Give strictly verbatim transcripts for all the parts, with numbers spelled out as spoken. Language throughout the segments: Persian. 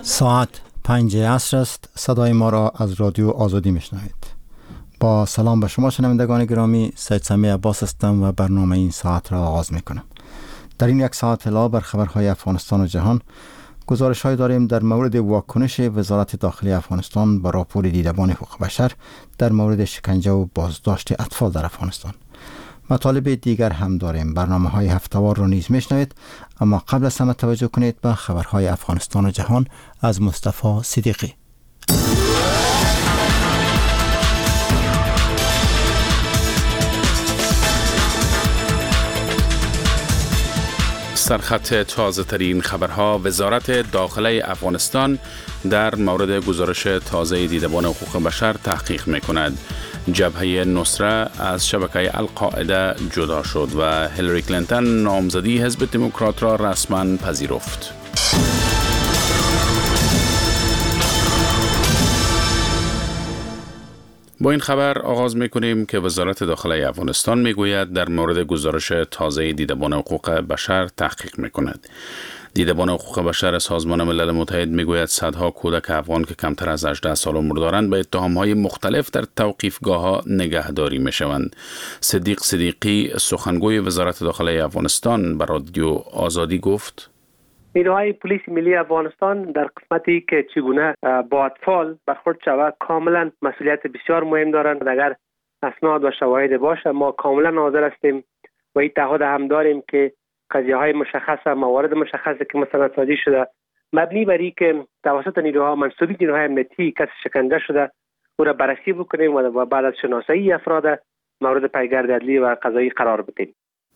ساعت پنج عصر است. صدای ما را از رادیو آزادی میشنوید. با سلام به شما شنوندگان گرامی، سید سمی عباس هستم و برنامه این ساعت را آغاز میکنم. در این یک ساعت اطلاع بر خبرهای افغانستان و جهان، گزارش های داریم در مورد واکنش وزارت داخلی افغانستان به راپور دیدبان حقوق بشر در مورد شکنجه و بازداشت اطفال در افغانستان. مطالب دیگر هم داریم. برنامه های هفته‌وار رو نیز میشنوید، اما قبل از همه توجه کنید به خبرهای افغانستان و جهان از مصطفی صدیقی. سرخط تازه ترین خبرها. وزارت داخلی افغانستان در مورد گزارش تازه دیدبان حقوق بشر تحقیق می کند. جبهه نصره از شبکه القاعده جدا شد و هیلاری کلینتون نامزدی حزب دموکرات را رسما پذیرفت. با این خبر آغاز می‌کنیم که وزارت داخلی افغانستان می‌گوید در مورد گزارش تازه دیدبان حقوق بشر تحقیق می‌کند. دیدبان حقوق بشر سازمان ملل متحد می‌گوید صدها کودک افغان که کمتر از هجده سال عمر دارند به اتهام‌های مختلف در توقیفگاه‌ها نگهداری می‌شوند. صدیق صدیقی، سخنگوی وزارت داخلی افغانستان، به رادیو آزادی گفت: نیروهای پلیس ملی افغانستان در قسمتی که چگونه با اطفال برخورد شود کاملا مسئولیت بسیار مهم دارند. اگر اسناد و شواهد باشه ما کاملا حاضر هستیم و این تعهد هم داریم که قضیه های مشخص، موارد مشخصی که مستندسازی شده مبنی بر اینکه توسط نیروها منسوبین نیروهای امنیتی کسی شکنجه شده او را بررسی بکنیم و بعد از شناسایی افراد مورد پیگرد عدلی و قضایی قرار بدیم.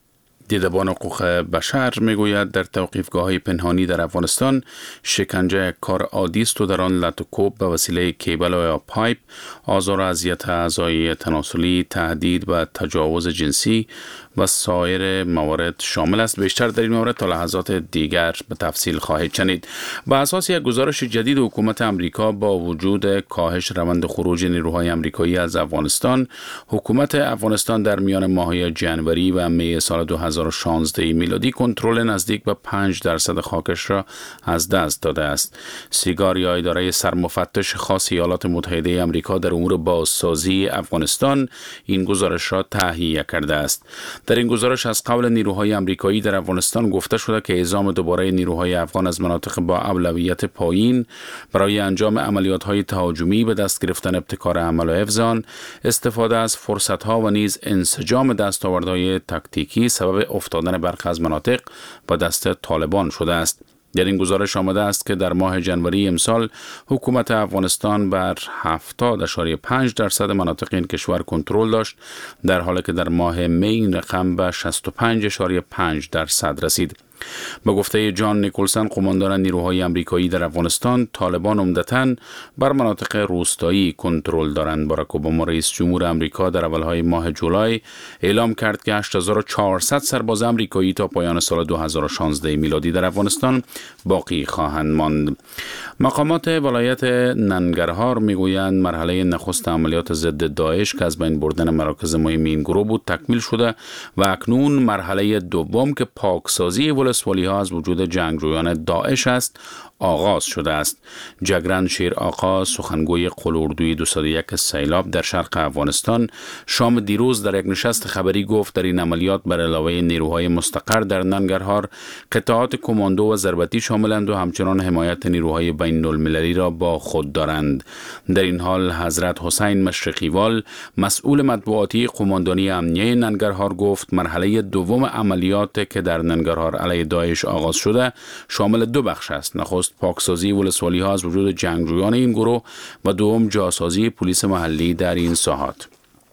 دیدبان حقوق بشر میگوید در توقیفگاه‌های پنهانی در افغانستان شکنجه کار عادی است و در آن لط و کوب به وسیله کیبل و یا پایپ، آزار و اذیت اعضای تناسلی، تهدید و تجاوز جنسی و سایر موارد شامل است. بیشتر در این مورد تا لحظات دیگر به تفصیل خواهید شنید. بر اساس یک گزارش جدید حکومت امریکا با وجود کاهش روند خروج نیروهای امریکایی از افغانستان، حکومت افغانستان در میان ماه‌های جنوری و می سال دو هزار و شانزده میلادی کنترل نزدیک به پنج درصد خاکش را از دست داده است. سیگار یا اداره سرمفتش خاص ایالات متحده آمریکا در امور بازسازی افغانستان این گزارش را تهیه کرده است. در این گزارش از قول نیروهای آمریکایی در افغانستان گفته شده که اعزام دوباره نیروهای افغان از مناطق با اولویت پایین برای انجام عملیات‌های تهاجمی، به دست گرفتن ابتکار عمل و حفظ آن، استفاده از فرصت‌ها و نیز انسجام دستاوردهای تاکتیکی سبب افتادن برخی از مناطق به دست طالبان شده است. در این گزارش آمده است که در ماه جنوری امسال حکومت افغانستان بر هفتاد اشاری پنج درصد مناطق این کشور کنترل داشت، در حالی که در ماه می این رقم به شصت و پنج اشاری پنج درصد رسید. به گفته جان نیکولسن، قماندان نیروهای آمریکایی در افغانستان، طالبان عمدتاً بر مناطق روستایی کنترل دارند. باراک اوباما رئیس جمهور آمریکا در اولهای ماه جولای اعلام کرد که هشت هزار و چهارصد سرباز آمریکایی تا پایان سال دو هزار و شانزده میلادی در افغانستان باقی خواهند ماند. مقامات ولایت ننگرهار میگویند مرحله نخست عملیات ضد داعش که از بین بردن مراکز مهم این گروه بود تکمیل شده و اکنون مرحله دوم که پاکسازی ولسوالی ها از وجود جنگجویان داعش است آغاز شده است. جگرن شیر آقا، سخنگوی قلوردوی دویست و یک سیلاب در شرق افغانستان، شام دیروز در یک نشست خبری گفت در این عملیات بر علاوه نیروهای مستقر در ننگرهار، قطعات کماندو و ضربتی شاملند و همچنان حمایت نیروهای بین المللی را با خود دارند. در این حال حضرت حسین مشرقیوال، مسئول مطبوعاتی قماندانی امنیه ننگرهار، گفت مرحله دوم عملیات که در ننگرهار علیه داعش آغاز شده شامل دو بخش است. نخست پاکسازی ولسوالی ها از وجود جنگجویان این گروه و دوم جاسازی پلیس محلی در این ساحات.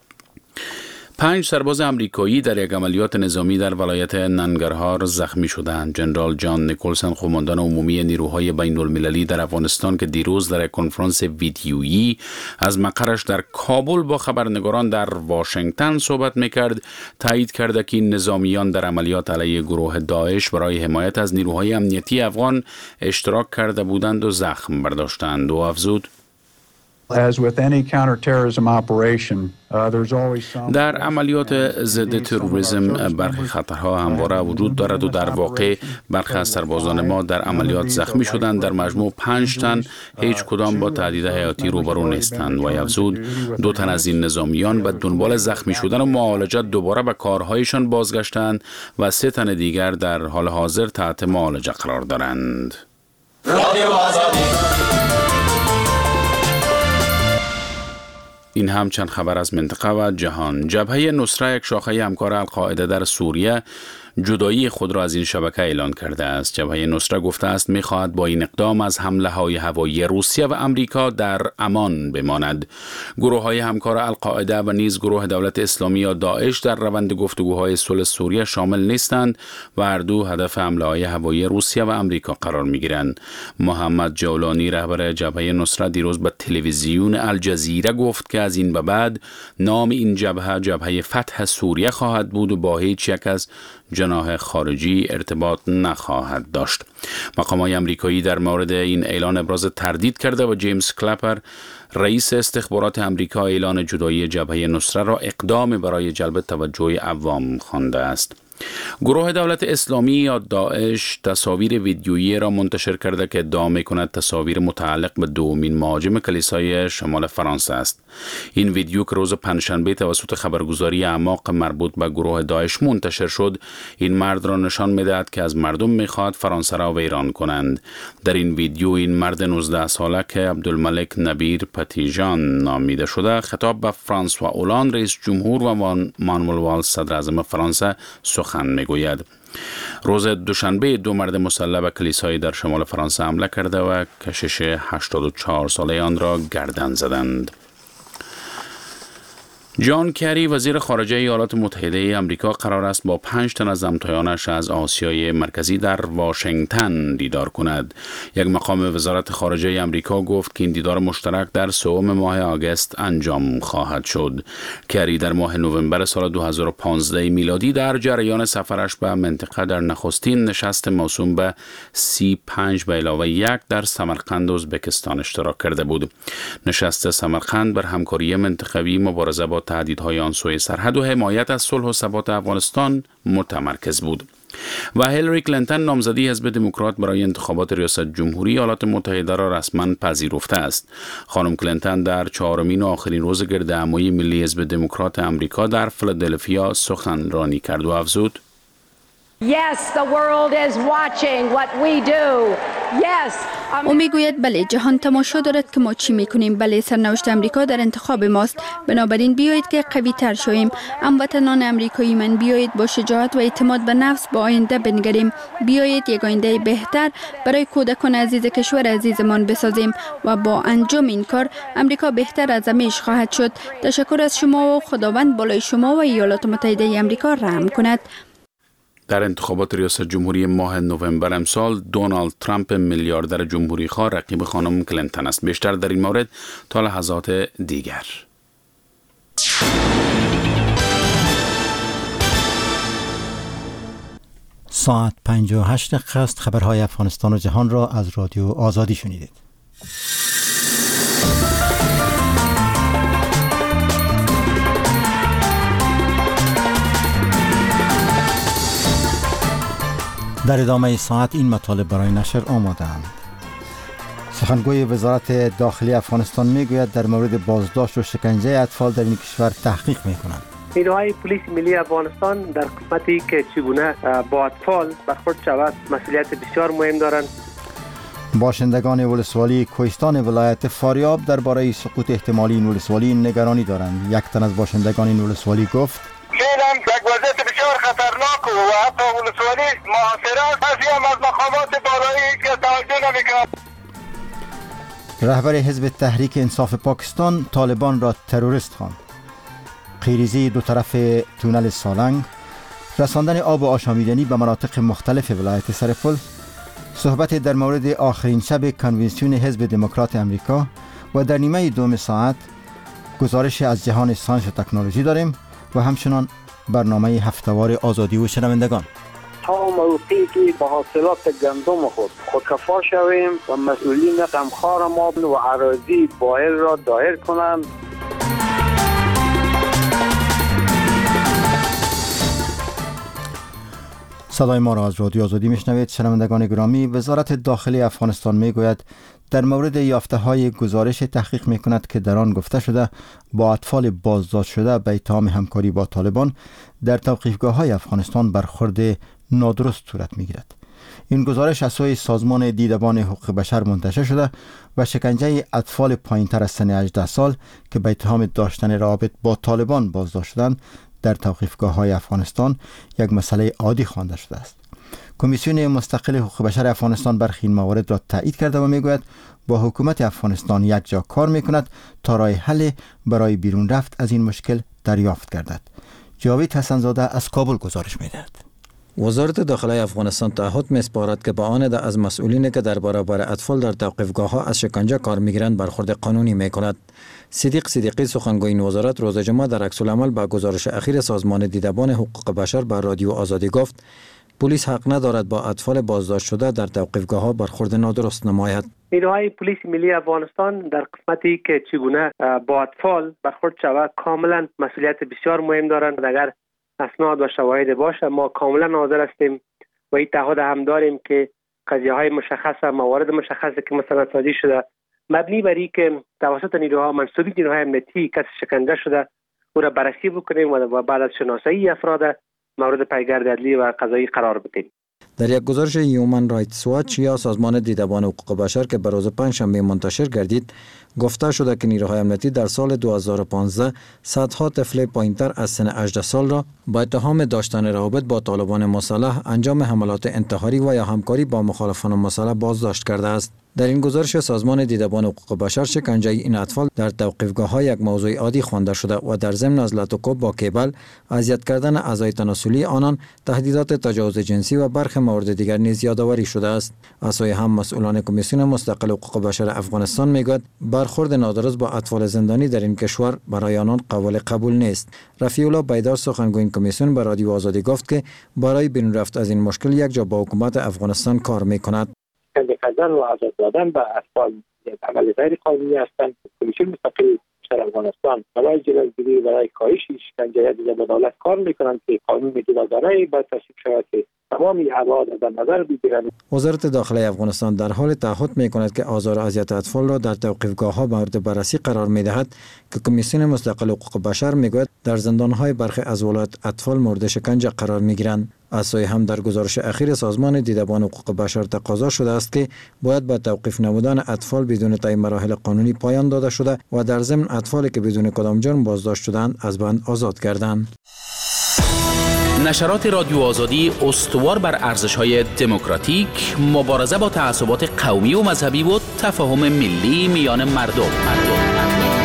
پنج سرباز آمریکایی در یک عملیات نظامی در ولایت ننگرهار زخمی شدند. جنرال جان نیکولسن، قماندان عمومی نیروهای بین المللی در افغانستان، که دیروز در یک کنفرانس ویدیویی از مقرش در کابل با خبرنگاران در واشنگتن صحبت میکرد، تایید کرده که این نظامیان در عملیات علیه گروه داعش برای حمایت از نیروهای امنیتی افغان اشتراک کرده بودند و زخم برداشتند و افزود: As with any counterterrorism operation, uh, there's always some در عملیات ضد تروریسم برخی خطرها همواره وجود دارد و در واقع برخی از سربازان ما در عملیات زخمی شدند. در مجموع پنج تن هیچ کدام با تهدید حیاتی روبرو نیستند و افزود دو تن از این نظامیان به دنبال زخمی شدن و معالجه دوباره به کارهایشان بازگشتند و سه تن دیگر در حال حاضر تحت معالجه قرار دارند. این هم چند خبر از منطقه و جهان. جبهه نصره، یک شاخه همکار القاعده در سوریه، جدایی خود را از این شبکه اعلان کرده است. جبهه نصره گفته است می‌خواهد با این اقدام از حمله های هوایی روسیه و امریکا در امان بماند. گروه های همکار القاعده و نیز گروه دولت اسلامی یا داعش در روند گفتگوهای صلح سوریه شامل نیستند و هر دو هدف حمله های هوایی روسیه و امریکا قرار می‌گیرند. محمد جولانی، رهبر جبهه نصره، دیروز به تلویزیون الجزیره گفت که از این به بعد نام این جبهه جبهه فتح سوریه خواهد بود و با هیچ یک از جناح خارجی ارتباط نخواهد داشت. مقامات آمریکایی در مورد این اعلان ابراز تردید کرده و جیمز کلپر، رئیس استخبارات آمریکا، اعلان جدایی جبهه نصره را اقدام برای جلب توجه عوام خوانده است. گروه دولت اسلامی یا داعش تصاویر ویدیویی را منتشر کرده که ادعا می‌کند تصاویر متعلق به دومین مهاجم کلیسای شمال فرانسه است. این ویدیو که روز پنجشنبه توسط خبرگزاری اعماق مربوط به گروه داعش منتشر شد، این مرد را نشان می‌دهد که از مردم می‌خواهد فرانسه را ویران کنند. در این ویدیو این مرد نوزده ساله که عبدالملک نبیر پتیجان نامیده شده، خطاب به فرانسوا اولان رئیس جمهور و مانوئل والز صدر اعظم فرانسه سخن میگوید. روز دوشنبه دو مرد مسلح به کلیسایی در شمال فرانسه حمله کرده و کشش هشتاد و چهار ساله آن را گردن زدند. جان کری، وزیر خارجه ایالات متحده آمریکا، قرار است با پنج تن از همتایانش از آسیای مرکزی در واشنگتن دیدار کند. یک مقام وزارت خارجه آمریکا گفت که این دیدار مشترک در سوم ماه آگوست انجام خواهد شد. کری در ماه نوامبر سال دو هزار و پانزده میلادی در جریان سفرش به منطقه در نخستین نشست موسوم به سی پنج به علاوه یک در سمرقند ازبکستان اشتراک کرده بود. نشست سمرقند بر همکاری منطقوی، مبارزه با تهدیدهای آن سوی سرحد و حمایت از صلح و ثبات افغانستان متمرکز بود. و هیلاری کلینتون، نامزدی حزب دموکرات برای انتخابات ریاست جمهوری ایالات متحده را رسما پذیرفته است. خانم کلینتون در چهارمین و آخرین روز گردهمایی ملی حزب دموکرات آمریکا در فیلادلفیا سخنرانی کرد و افزود: Yes, the world is watching what we do. Yes. او میگوید بله، جهان تماشا دارد که ما چی میکنیم. بله، سرنوشت امریکا در انتخاب ماست. بنابراین بیایید که قوی تر شویم. هموطنان امریکایی من، بیایید با شجاعت و اعتماد به نفس با آینده بنگریم. بیایید یک آینده بهتر برای کودکان عزیز کشور عزیزمان بسازیم و با انجام این کار امریکا بهتر از همیشه خواهد شد. تشکر از شما و خداوند بالای شما و ایالات متحده آمریکا رحم کند. در انتخابات ریاست جمهوری ماه نوامبر امسال، دونالد ترامپ میلیاردر جمهوری خواه رقیب خانم کلینتون است. بیشتر در این مورد تا لحظات دیگر. ساعت پنج و هشت دقیقه است. خبرهای افغانستان و جهان را از رادیو آزادی شنیدید. در ادامه ساعت این مطالب برای نشر آماده‌اند. سخنگوی وزارت داخلی افغانستان میگوید در مورد بازداشت و شکنجه اطفال در این کشور تحقیق میکنند. نیروهای پلیس ملی افغانستان در قسمتی که چگونه با اطفال برخورد شود مسئولیت بسیار مهم دارند. باشندگان ولسوالی کوهستان ولایت فاریاب درباره سقوط احتمالی این ولسوالی نگرانی دارند. یک تن از باشندگان این ولسوالی گفت: فعلا یک وضعیت بسیار خطرناک و حتی ولسوالی محاصره است. بعضی هم از مقامات بالایی که توجه نمی‌کنند. رهبر حزب تحریک انصاف پاکستان طالبان را تروریست خواند. خیریزی دو طرف تونل سالنگ، رساندن آب و آشامیدنی به مناطق مختلف ولایت سرپل، صحبت در مورد آخرین شب کنونسیون حزب دموکرات امریکا و در نیمه دوم ساعت گزارش از جهان ساینس و تکنولوژی داریم و همچنان برنامه هفتهوار آزادی و شنوندگان. تا موقعی که با حاصلات گندم خود خودکفا شویم و مسئولین غمخوار ما و اراضی بائل را دایر کنند. صدای ما را از رادیو آزادی میشنوید. شنوندگان گرامی، وزارت داخلی افغانستان میگوید در مورد یافته های گزارش تحقیق میکند که در آن گفته شده با اطفال بازداشت شده به اتهام همکاری با طالبان در توقیفگاه های افغانستان برخورد نادرست صورت میگیرد. این گزارش از سوی سازمان دیدبان حقوق بشر منتشر شده و شکنجه اطفال پایینتر از سن هجده سال که به اتهام داشتن روابط با طالبان بازداشت شدند در توقیفگاه های افغانستان یک مسئله عادی خوانده شده است. کمیسیون مستقل حقوق بشر افغانستان برخی این موارد را تایید کرده و میگوید با حکومت افغانستان یک جا کار میکند تا راه حل برای بیرون رفت از این مشکل دریافت گردد. جاوید حسنزاده از کابل گزارش میدهد. وزارت داخلی افغانستان تعهد می‌سپارد که با آن ده از مسئولینی که در برابر اطفال در توقیفگاه‌ها از شکنجه کار می‌گیرند برخورد قانونی می‌کند. صدیق صدیقی سخنگوی این وزارت روز جمعه در عکس‌العمل با گزارش اخیر سازمان دیدبان حقوق بشر بر رادیو آزادی گفت پلیس حق ندارد با اطفال بازداشت شده در توقیفگاه‌ها برخورد نادرست نماید. نیروهای پلیس ملی افغانستان در قسمتی که چگونه با اطفال برخورد شود کاملا مسئولیت بسیار مهم دارند. اگر اسناد و شواهد باشه ما کاملا حاضر هستیم و این تعهد هم داریم که قضیه های مشخص موارد مشخصی که مثلا سازی شده مبنی بر این که توسط نیروها منصوبی نیروهای امنیتی کسی شکنجه شده او را بررسی بکنیم و بعد از شناسایی افراد مورد پیگرد عدلی و قضایی قرار بدیم. در یک گزارش هیومن رایتس واچ یا سازمان دیدبان حقوق بشر که به روز پنجشنبه منتشر گردید گفته شده که نیروهای امنیتی در سال دو هزار و پانزده صدها طفل پایینتر از سن هجده سال را با اتهام داشتن روابط با طالبان مسلح انجام حملات انتحاری و یا همکاری با مخالفان مسلح بازداشت کرده است. در این گزارش سازمان دیدبان حقوق بشر شکنجه این اطفال در توقیفگاه‌ها یک موضوع عادی خوانده شده و در ضمن از لطوکوب با کیبل، اذیت کردن اعضای تناسلی آنان، تهدیدات تجاوز جنسی و برخی موارد دیگر نیز یادآوری شده است. از سوی هم مسئولان کمیسیون مستقل حقوق بشر افغانستان میگوید برخورد نادرست با اطفال زندانی در این کشور برای آنان قابل قبول نیست. رفیع الله بیدار سخنگوی این کمیسیون به رادیو آزادی گفت که برای بیرون رفت از این مشکل یک جا با حکومت افغانستان کار میکند. شکنجه کردن و آزاد دادن به اطفال یک عمل غیر قانونی هستند. کمیسیون مستقل بشر افغانستان برای جلوگیری برای کاهش شکنجه دیگر با دولت کار میکنند که قانون جداگانه باید تصویب شود که تمامی ابعاد در نظر بگیرند. وزارت داخلی افغانستان در حال تعهد میکند که آزار و اذیت اطفال را در توقیفگاه‌ها مورد بررسی قرار میدهد که کمیسیون مستقل حقوق بشر میگوید در زندان‌های برخی از ولایت اطفال مورد شکنجه قرار میگیرند. از سوی هم در گزارش اخیر سازمان دیدبان حقوق بشر تقاضا شده است که باید با توقیف نمودن اطفال بدون طی مراحل قانونی پایان داده شده و در ضمن اطفالی که بدون کدام جرم بازداشت شدند از بند آزاد گردند. نشرات رادیو آزادی استوار بر ارزش‌های دموکراتیک، مبارزه با تعصبات قومی و مذهبی و تفاهم ملی میان مردم. مردم.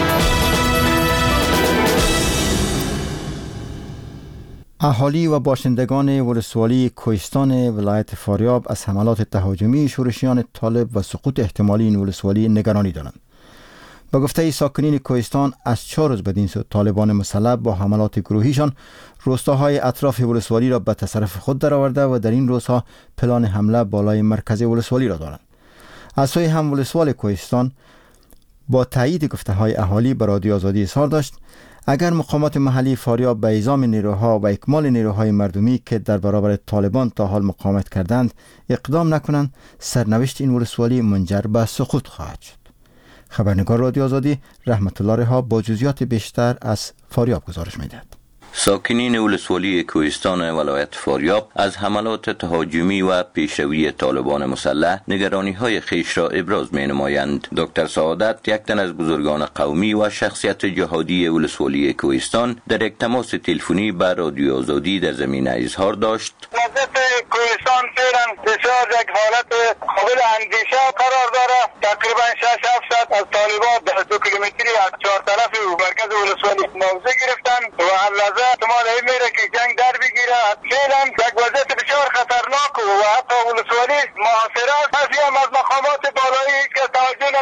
اهالی و باشندگان ولسوالی کوهستان ولایت فاریاب از حملات تهاجمی شورشیان طالب و سقوط احتمالی این ولسوالی نگرانی دارند. با گفته ساکنین کوهستان از چهار روز بدین سو طالبان مسلح با حملات گروهیشان روستاهای اطراف ولسوالی را به تصرف خود درآورده و در این روزها پلان حمله بالای مرکز ولسوالی را دارند. از سوی هم ولسوال کوهستان با تایید گفته های اهالی به رادیو آزادی اظهار داشت اگر مقامات محلی فاریاب به اعزام نیروها و اکمال نیروهای مردمی که در برابر طالبان تا حال مقاومت کردند اقدام نکنند، سرنوشت این ولسوالی منجر به سقوط خواهد شد. خبرنگار رادیو آزادی رحمت الله رها با جزئیات بیشتر از فاریاب گزارش می‌دهد. ساکنین ولسوالی کوهستان ولایت فاریاب از حملات تهاجمی و پیشروی طالبان مسلح نگرانی‌های خیش را ابراز می‌نمایند. دکتر سعادت، یک تن از بزرگان قومی و شخصیت جهادی ولسوالی کوهستان، در یک تماس تلفنی با رادیو آزادی در زمینه اظهار داشت: وضعیت کوهستان فعلا بسیار یک حالت قابل اندیشه قرار دارد. تقریبا شش هفت ساعت از طالبان در دو کیلومتری از چهار طرف مرکز ولسوالی موضع گرفتن و اللحظه احتمال این میره که جنگ در بگیره. فعلا یک وضعیت بسیار خطرناک و حتی ولسوالی محاصره است. هم از مقامات بالایی هیچ کس توجه نمیکنه.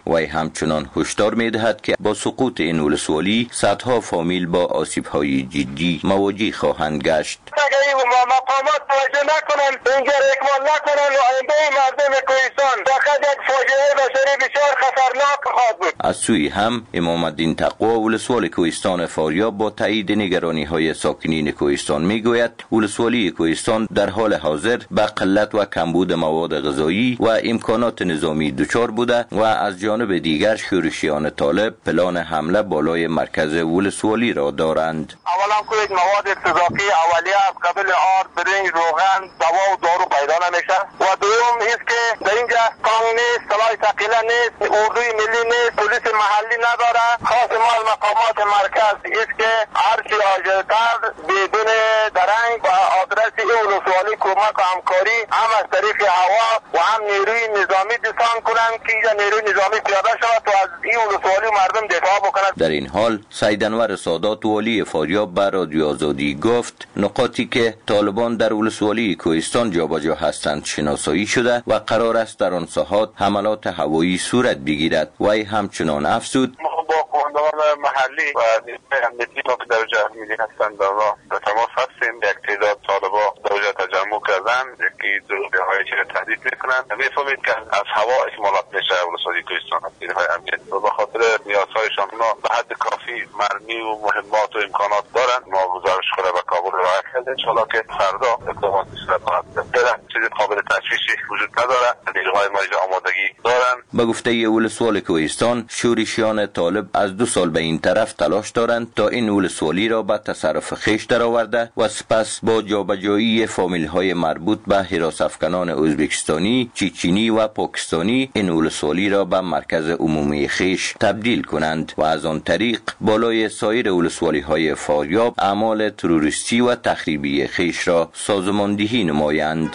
وی همچنان هشدار می‌دهد که با سقوط این ولسوالی صدها فامیل با آسیب‌های جدی مواجه خواهند گشت. اگر این مقامات توجه نکنند، اینجا اکمال نکنند، آینده مردم کوهستان فقط یک فاجعه بشری بسیار خطرناک خواهد بود. از سوی هم امام الدین تقوا ولسوال کوهستان فاریاب با تایید نگرانی‌های ساکنین کوهستان میگوید ولسوالی کوهستان در حال حاضر به قلت و کمبود مواد غذایی و امکانات نظامی دچار بوده و از جانب دیگر شورشیان طالب پلان حمله بالای مرکز ولسوالی را دارند. اولا که مواد غذایی اولیه از قبل آرد، برنج، روغن، دوا و دارو پیدا نمیشه و دوم است که در اینجا قانون نیست، سلاح ثقیله نیست، اردوی ملی نیست، پلیس محلی نداره. خاص ما مقامات مرکز است که هر چی آجرتر بدون درنگ و آدرس این ولسوالی کمک و همکاری هم از طریق هوا و هم نیروی نظامی دستان کنند که اینجا نیروی نظامی پیاده شود و از این ولسوالی مردم دفاع بکنند. در این حال سید انور سادات والی فاریاب به رادیو آزادی گفت نقاطی که طالبان در ولسوالی کوهستان جابجا هستند شناسایی شده و قرار است در آن ساحات حملات هوایی صورت بگیرد. وی همچنان افزود قومندان محلی و نیروی امنیتی که در جهمیلی هستند در تماس هستیم. یک تعداد طالبا در اونجا تجمع کردن، یکی دروغه های چیز تهدید میکنند. میفهمید که از هوا اکمالات میشه ولسوالی کوهستان نیروهای امنیت و به خاطر نیازهایشان به حد کافی مرمی و مهمات و امکانات دارند. ما گزارش خود به کابل راه کردیم ان شاءالله که فردا اقدامات صورت خواهد گرفت. چیز قابل تشویشی وجود نداره. نیروهای ما آمادگی دارند. به گفته ولسوال کوهستان شورشیان طالب از دو سال به این طرف تلاش دارند تا این ولسوالی را به تصرف خویش درآورده و سپس با جابجایی فامیل‌های مربوط به حراس‌افکنان ازبکستانی، چچنی و پاکستانی این ولسوالی را به مرکز عمومی خویش تبدیل کنند و از آن طریق بالای سایر ولسوالی‌های فاریاب اعمال تروریستی و تخریبی خویش را سازماندهی نمایند.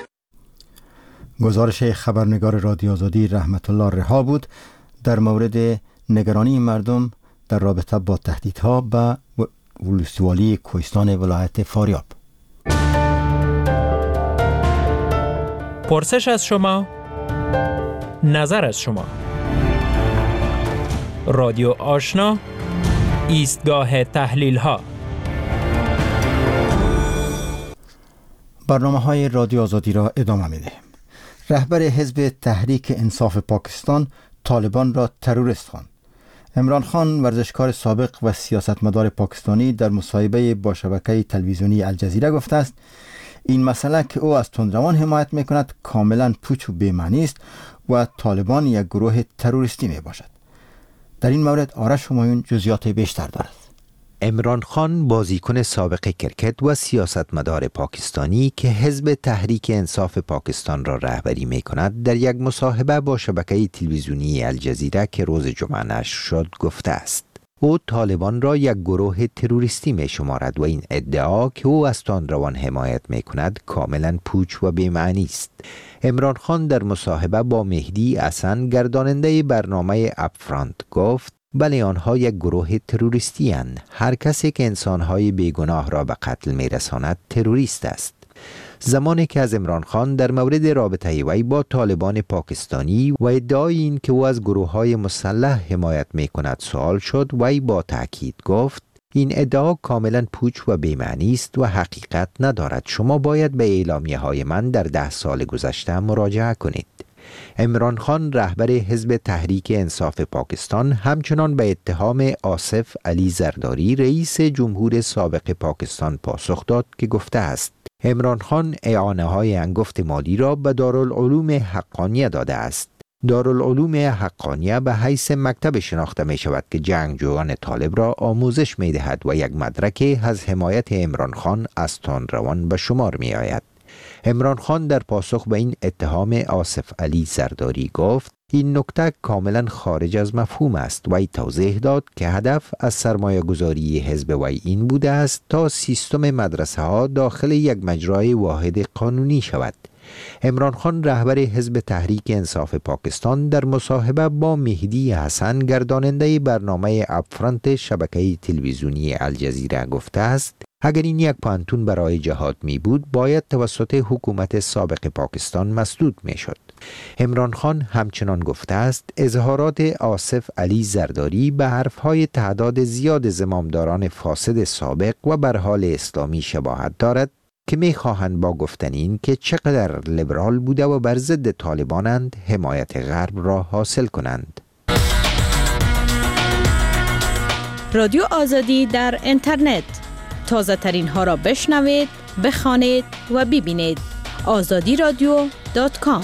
گزارش خبرنگار رادیو آزادی رحمت الله رها بود در مورد نگرانی مردم در رابطه با تهدیدها به ولسوالی کوهستان ولایت فاریاب. پرسش از شما، نظر از شما. رادیو آشنا، ایستگاه تحلیل ها. برنامه های رادیو آزادی را ادامه میده. رهبر حزب تحریک انصاف پاکستان طالبان را تروریست خواند. عمران خان ورزشکار سابق و سیاستمدار پاکستانی در مصاحبه با شبکه تلویزیونی الجزیره گفته است این مسئله که او از تندروان حمایت میکند کاملا پوچ و بی‌معنی است و طالبان یک گروه تروریستی می باشد. در این مورد آرش همایون جزئیات بیشتر دارد. عمران خان بازیکن سابق کرکت و سیاستمدار پاکستانی که حزب تحریک انصاف پاکستان را رهبری می کند در یک مصاحبه با شبکه تلویزیونی الجزیره که روز جمعه نشر شد گفته است او طالبان را یک گروه تروریستی می شمارد و این ادعا که او از تندروان حمایت می کند کاملا پوچ و بی‌معنی است. عمران خان در مصاحبه با مهدی حسن گرداننده برنامه اپفرانت گفت بله آنها یک گروه تروریستی اند. هر کسی که انسانهای بیگناه را به قتل می رساند تروریست است. زمانی که از عمران خان در مورد رابطه وی با طالبان پاکستانی و ادعای این که او از گروه های مسلح حمایت می کند سوال شد وی با تأکید گفت این ادعا کاملا پوچ و بی‌معنی است و حقیقت ندارد. شما باید به اعلامیه های من در ده سال گذشته مراجعه کنید. عمران خان رهبر حزب تحریک انصاف پاکستان همچنان به اتهام آصف علی زرداری رئیس جمهور سابق پاکستان پاسخ داد که گفته است عمران خان اعانه های انگفت مالی را به دارالعلوم حقانیه داده است. دارالعلوم حقانیه به حیث مکتب شناخته می شود که جنگجویان طالب را آموزش می دهد و یک مدرک از حمایت عمران خان از تندروان به شمار می آید. عمران خان در پاسخ به این اتهام آصف علی زرداری گفت این نکته کاملا خارج از مفهوم است. وی توضیح داد که هدف از سرمایه گذاری حزب وی این بوده است تا سیستم مدرسه ها داخل یک مجرای واحد قانونی شود. عمران خان رهبر حزب تحریک انصاف پاکستان در مصاحبه با مهدی حسن گرداننده برنامه اپفرانت شبکه تلویزیونی الجزیره گفته است اگر این یک پانتون برای جهاد می بود باید توسط حکومت سابق پاکستان مسدود می شد. عمران خان همچنان گفته است اظهارات آصف علی زرداری به حرفهای تعداد زیاد زمامداران فاسد سابق و بر حال اسلامی شباهت دارد که می‌خواهند با گفتن این که چقدر لیبرال بوده و بر ضد طالبانند حمایت غرب را حاصل کنند. رادیو آزادی در اینترنت، تازه ترین ها را بشنوید، بخوانید و ببینید. آزادی رادیو دات کام.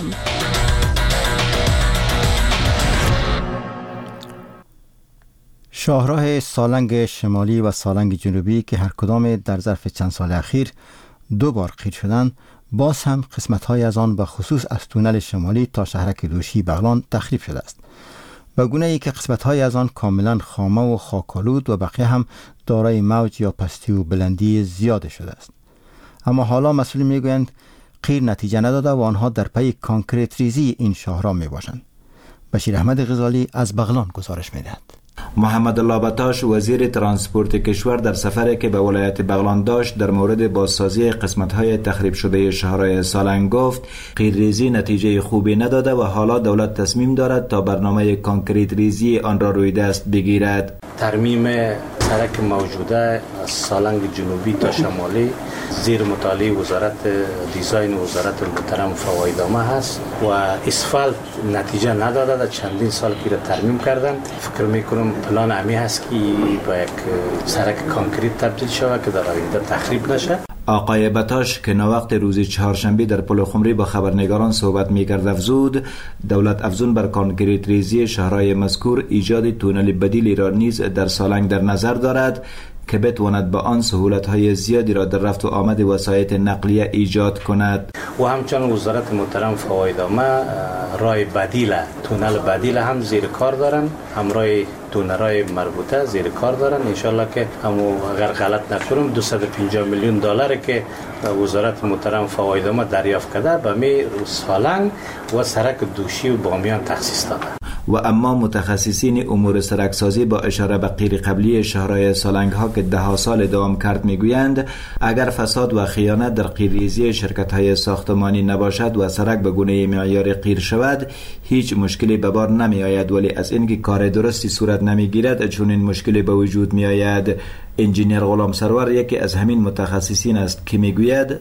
شاهراه سالنگ شمالی و سالنگ جنوبی که هر کدام در ظرف چند سال اخیر دو بار قیر شدند، باز هم قسمت‌های از آن و خصوص از تونل شمالی تا شهرک دوشی بغلان تخریب شده است. به گونه‌ای که قسمت‌های از آن کاملا خامه و خاک‌آلود و بقیه هم دارای موج یا پستی و بلندی زیاد شده است. اما حالا مسئولین میگویند قیر نتیجه نداده و آنها در پی کانکریت ریزی این شاهراه میباشند. بشیر احمد غزالی از بغلان گزارش میدهد. محمد الله بطاش وزیر ترانسپورت کشور در سفری که به ولایت بغلان داشت در مورد بازسازی قسمت‌های تخریب شده شاهراه سالنگ گفت قیرریزی نتیجه خوبی نداده و حالا دولت تصمیم دارد تا برنامه کانکریت ریزی آن را روی دست بگیرد. ترمیم سرک موجوده سالنگ جنوبی تا شمالی زیر مطالعه وزارت دیزاین وزارت محترم فوایدامه هست و اسفالت نتیجه نداده. در چندین سال که ترمیم کردن. فکر میکنم پلان امی هست که با یک سرک کانکریت تبدیل شود که در آینده تخریب نشه. آقای بطاش که نوقت روز چهارشنبه در پل خمری با خبرنگاران صحبت می‌کرد افزود دولت افزون بر کانکریت ریزی شهرهای مذکور ایجاد تونل بدیلی را نیز در سالنگ در نظر دارد که بتواند با آن سهولت‌های زیادی را در رفت و آمد وسایط نقلیه ایجاد کند. و همچنین وزارت محترم فوایدامه راه بدیل تونل بدیل هم زیر کار دارن، همراه تونل‌های مربوطه زیر کار دارن. انشالله که همو اگر غلط نکنم دویست و پنجاه میلیون دلار که وزارت محترم فوایدامه دریافت کرده به می سالنگ و سرک دوشی و بامیان تخصیص داده. و اما متخصصین امور سرکسازی با اشاره به قیر قبلی شهرهای سالنگ ها که ده ها سال دوام کرد میگویند اگر فساد و خیانت در قیرریزی شرکت های ساختمانی نباشد و سرک به گونه معیاری قیر شود هیچ مشکلی به بار نمی آید، ولی از اینکه کار درستی صورت نمی گیرد چون این مشکلی به وجود می آید. انجینیر غلام سرور یکی از همین متخصصین است که میگوید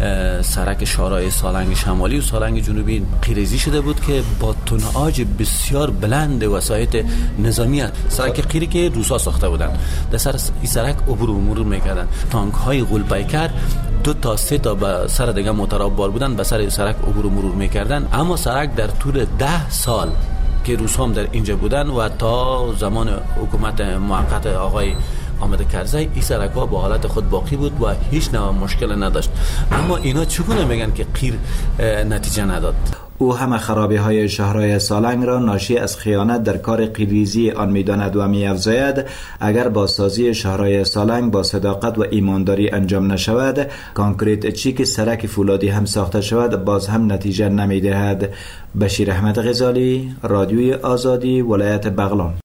سرک شاهراه سالنگ شمالی و سالنگ جنوبی قیرریزی شده بود که با توناژ بسیار بلند وسایط نظامی است. سرک قیری که روسا ساخته بودند در سر این سرک عبور و مرور میکردند. تانک های غول پیکر دو تا سه تا به سر دیگه موتوراب بار بودند به سر سرک عبور و مرور میکردند. اما سرک در طول ده سال که روسا هم در اینجا بودند و تا زمان حکومت موقت آقای آمده کرزی این سرک ها با حالت خود باقی بود و هیچ نوع مشکل نداشت. اما اینا چگونه میگن که قیر نتیجه نداد؟ او همه خرابی های شهرهای سالنگ را ناشی از خیانت در کار قیرریزی آن میداند و می‌افزاید اگر بازسازی شهرهای سالنگ با صداقت و ایمانداری انجام نشود کانکریت چیک سرک فولادی هم ساخته شود باز هم نتیجه نمیدهد. بشیر احمد غزالی، رادیوی آزادی، ولایت بغلان.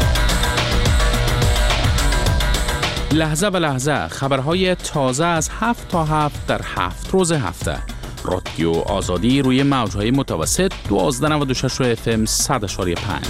لحظه به لحظه خبرهای تازه از هفت تا هفت در هفت روز هفته. رادیو آزادی روی موجهای متوسط دوازده و نود و شش اف ام صد و پنج.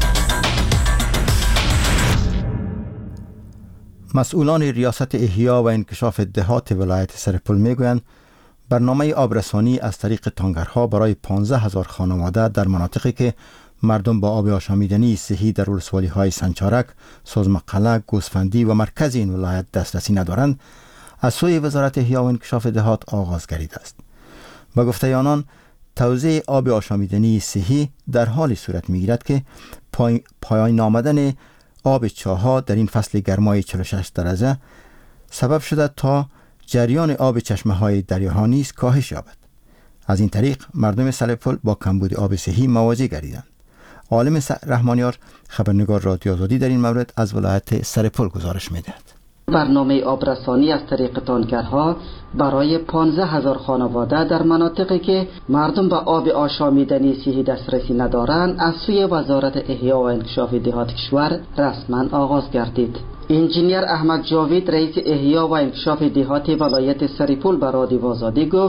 مسئولان ریاست احیا و انکشاف دهات ولایت سرپل میگویند برنامه آبرسانی از طریق تانکرها برای پانزده هزار خانواده در مناطقی که مردم با آب آشامیدنی صحی در ولسوالی‌های سنچارک، سازمقلع، گوسفندی و مرکز این ولایت دسترسی ندارند از سوی وزارت احیا و انکشاف دهات آغاز گردیده است. با گفته آنان توزیع آب آشامیدنی صحی در حال صورت می‌گیرد که پای... پایان آمدن آب چاه‌ها در این فصل گرمای چهل و شش درجه سبب شده تا جریان آب چشمه‌های دریاها نیز کاهش یابد. از این طریق مردم سرپل با کمبود آب صحی مواجه گردیدند. عالم رحمانیار خبرنگار رادیو آزادی در این مورد از ولایت سرپل گزارش می‌دهد. برنامه آبرسانی از طریق تانکرها برای پانزده هزار خانواده در مناطقی که مردم به آب آشامیدنی صحی دسترسی ندارند از سوی وزارت احیا و انکشاف دهات کشور رسما آغاز گردید. انجینیر احمد جاوید رئیس احیا و انکشاف دهات ولایت سرپل به رادیو آزادی گفت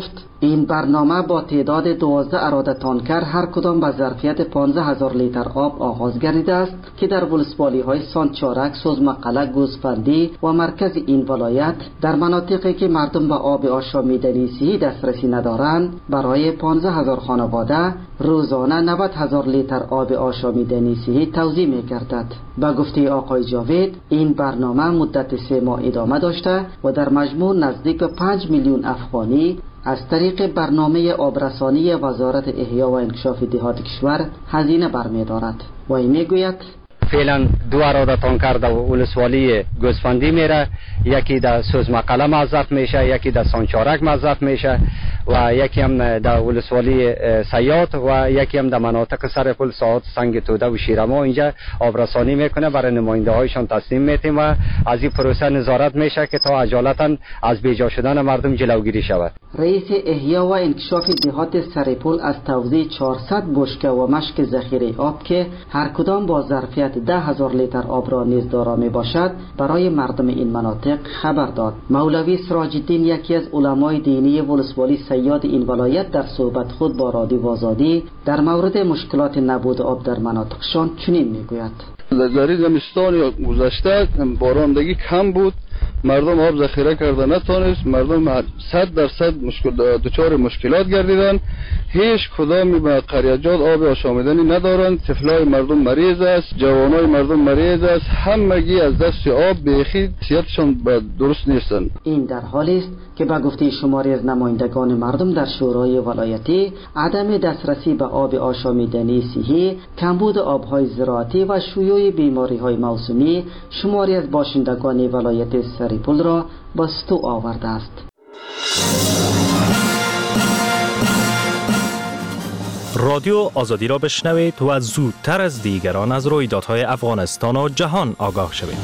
این برنامه با تعداد دوازده اراده تانکر هر کدام به ظرفیت پانزده هزار لیتر آب آغاز گردیده است که در ولسوالی های سانچارک، سوزمقله، گوسفندی و مرکز این ولایت در مناطقی که مردم به آب آشامیدنی صحی دسترسی ندارند برای پانزده هزار خانواده روزانه نود هزار لیتر آب آشامیدنی صحی توزیع می‌گردد. با گفته آقای جاوید این برنامه مدت سه ماه ادامه داشته و در مجموع نزدیک به پنج میلیون افغانی از طریق برنامه آبرسانی وزارت احیا و انکشاف دهات کشور هزینه برمی‌دارد و این میگوید فعلا دو اراده تانکر در ولسوالی گوسفندی میره، یکی در سوزمقله مصرف میشه، یکی در سانچارک مصرف میشه و یکی هم در ولسوالی سیات و یکی هم در مناطق سرپل، ساعت، سنگ توده و شیرما اینجا آبرسانی میکنه. برای نماینده هایشان تسلیم میتیم و از این پروسه نظارت میشه که تا عجالتا از بیجا شدن مردم جلوگیری شود. رئیس احیا و انکشاف دهات سرپل از توزیع چهارصد بشکه و مشک ذخیره آب که هر کدام با ظرفیت ده هزار لیتر آب را نیز دارا می باشد برای مردم این مناطق خبر داد. مولوی سراج الدین یکی از علمای دینی ولسوالی سیاد این ولایت در صحبت خود با رادیو آزادی در مورد مشکلات نبود آب در مناطقشان چنین می گوید: در زمستان گذشته بارندگی کم بود، مردم آب ذخیره کرده نتونست، مردم صد درصد مشکل دچار مشکلات گردیدن. هیچ کدامی به قریجات آب آشامیدنی ندارند. طفلای مردم مریض است، جوانای مردم مریض است، همگی از دست آب بیخی صحتشان درست نیستند. این در حالی است که به گفته شماری از نمایندگان مردم در شورای ولایتی عدم دسترسی به آب آشامیدنی صحی، کمبود آبهای زراعتی و شیوع بیماری‌های موسمی شماری از باشندگان ولایت سرپل را به ستو آورده است. رادیو آزادی را بشنوید و زودتر از دیگران از رویدادهای افغانستان و جهان آگاه شوید.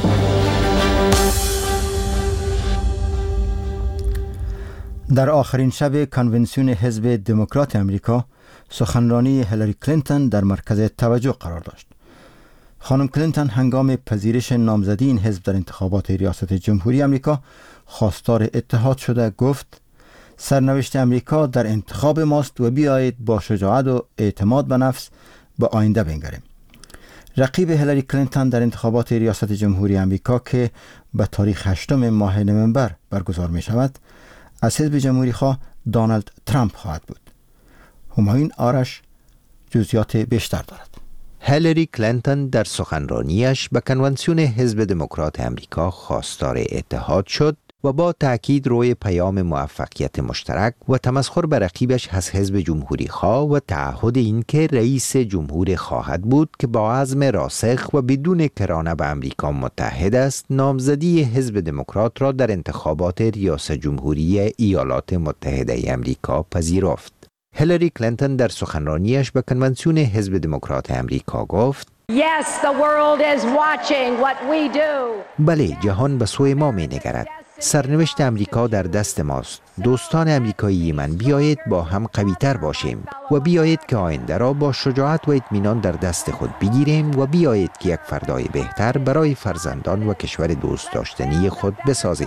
در آخرین شب کنونسیون حزب دموکرات امریکا سخنرانی هیلاری کلینتون در مرکز توجه قرار داشت. خانم کلینتون هنگام پذیرش نامزدی این حزب در انتخابات ریاست جمهوری امریکا خواستار اتحاد شده گفت: سرنوشت امریکا در انتخاب ماست و بیایید با شجاعت و اعتماد به نفس به آینده بنگریم. رقیب هیلاری کلینتون در انتخابات ریاست جمهوری امریکا که به تاریخ هشتم ماه نوامبر برگزار می شود از حزب جمهوری خواه دونالد ترامپ خواهد بود. همایون آرش جزئیات بیشتر دارد. هیلاری کلینتون در سخنرانیش به کنونسیون حزب دموکرات امریکا خواستار اتحاد شد و با تأکید روی پیام موفقیت مشترک و تمسخر به رقیبش از حزب جمهوری خواه و تعهد این که رئیس جمهور خواهد بود که با عزم راسخ و بدون کرانه به امریکا متحد است، نامزدی حزب دموکرات را در انتخابات ریاست جمهوری ایالات متحده امریکا پذیرفت. هیلاری کلینتون در سخنرانیش به کنونسیون حزب دموکرات امریکا گفت: Yes, the world is watching what we do. بله، جهان به سوی ما می نگرد. سرنوشت امریکا در دست ماست. دوستان امریکایی من، بیایید با هم قوی تر باشیم و بیایید که آینده را با شجاعت و اطمینان در دست خود بگیریم و بیایید که یک فردای بهتر برای فرزندان و کشور دوست داشتنی خود بسازیم.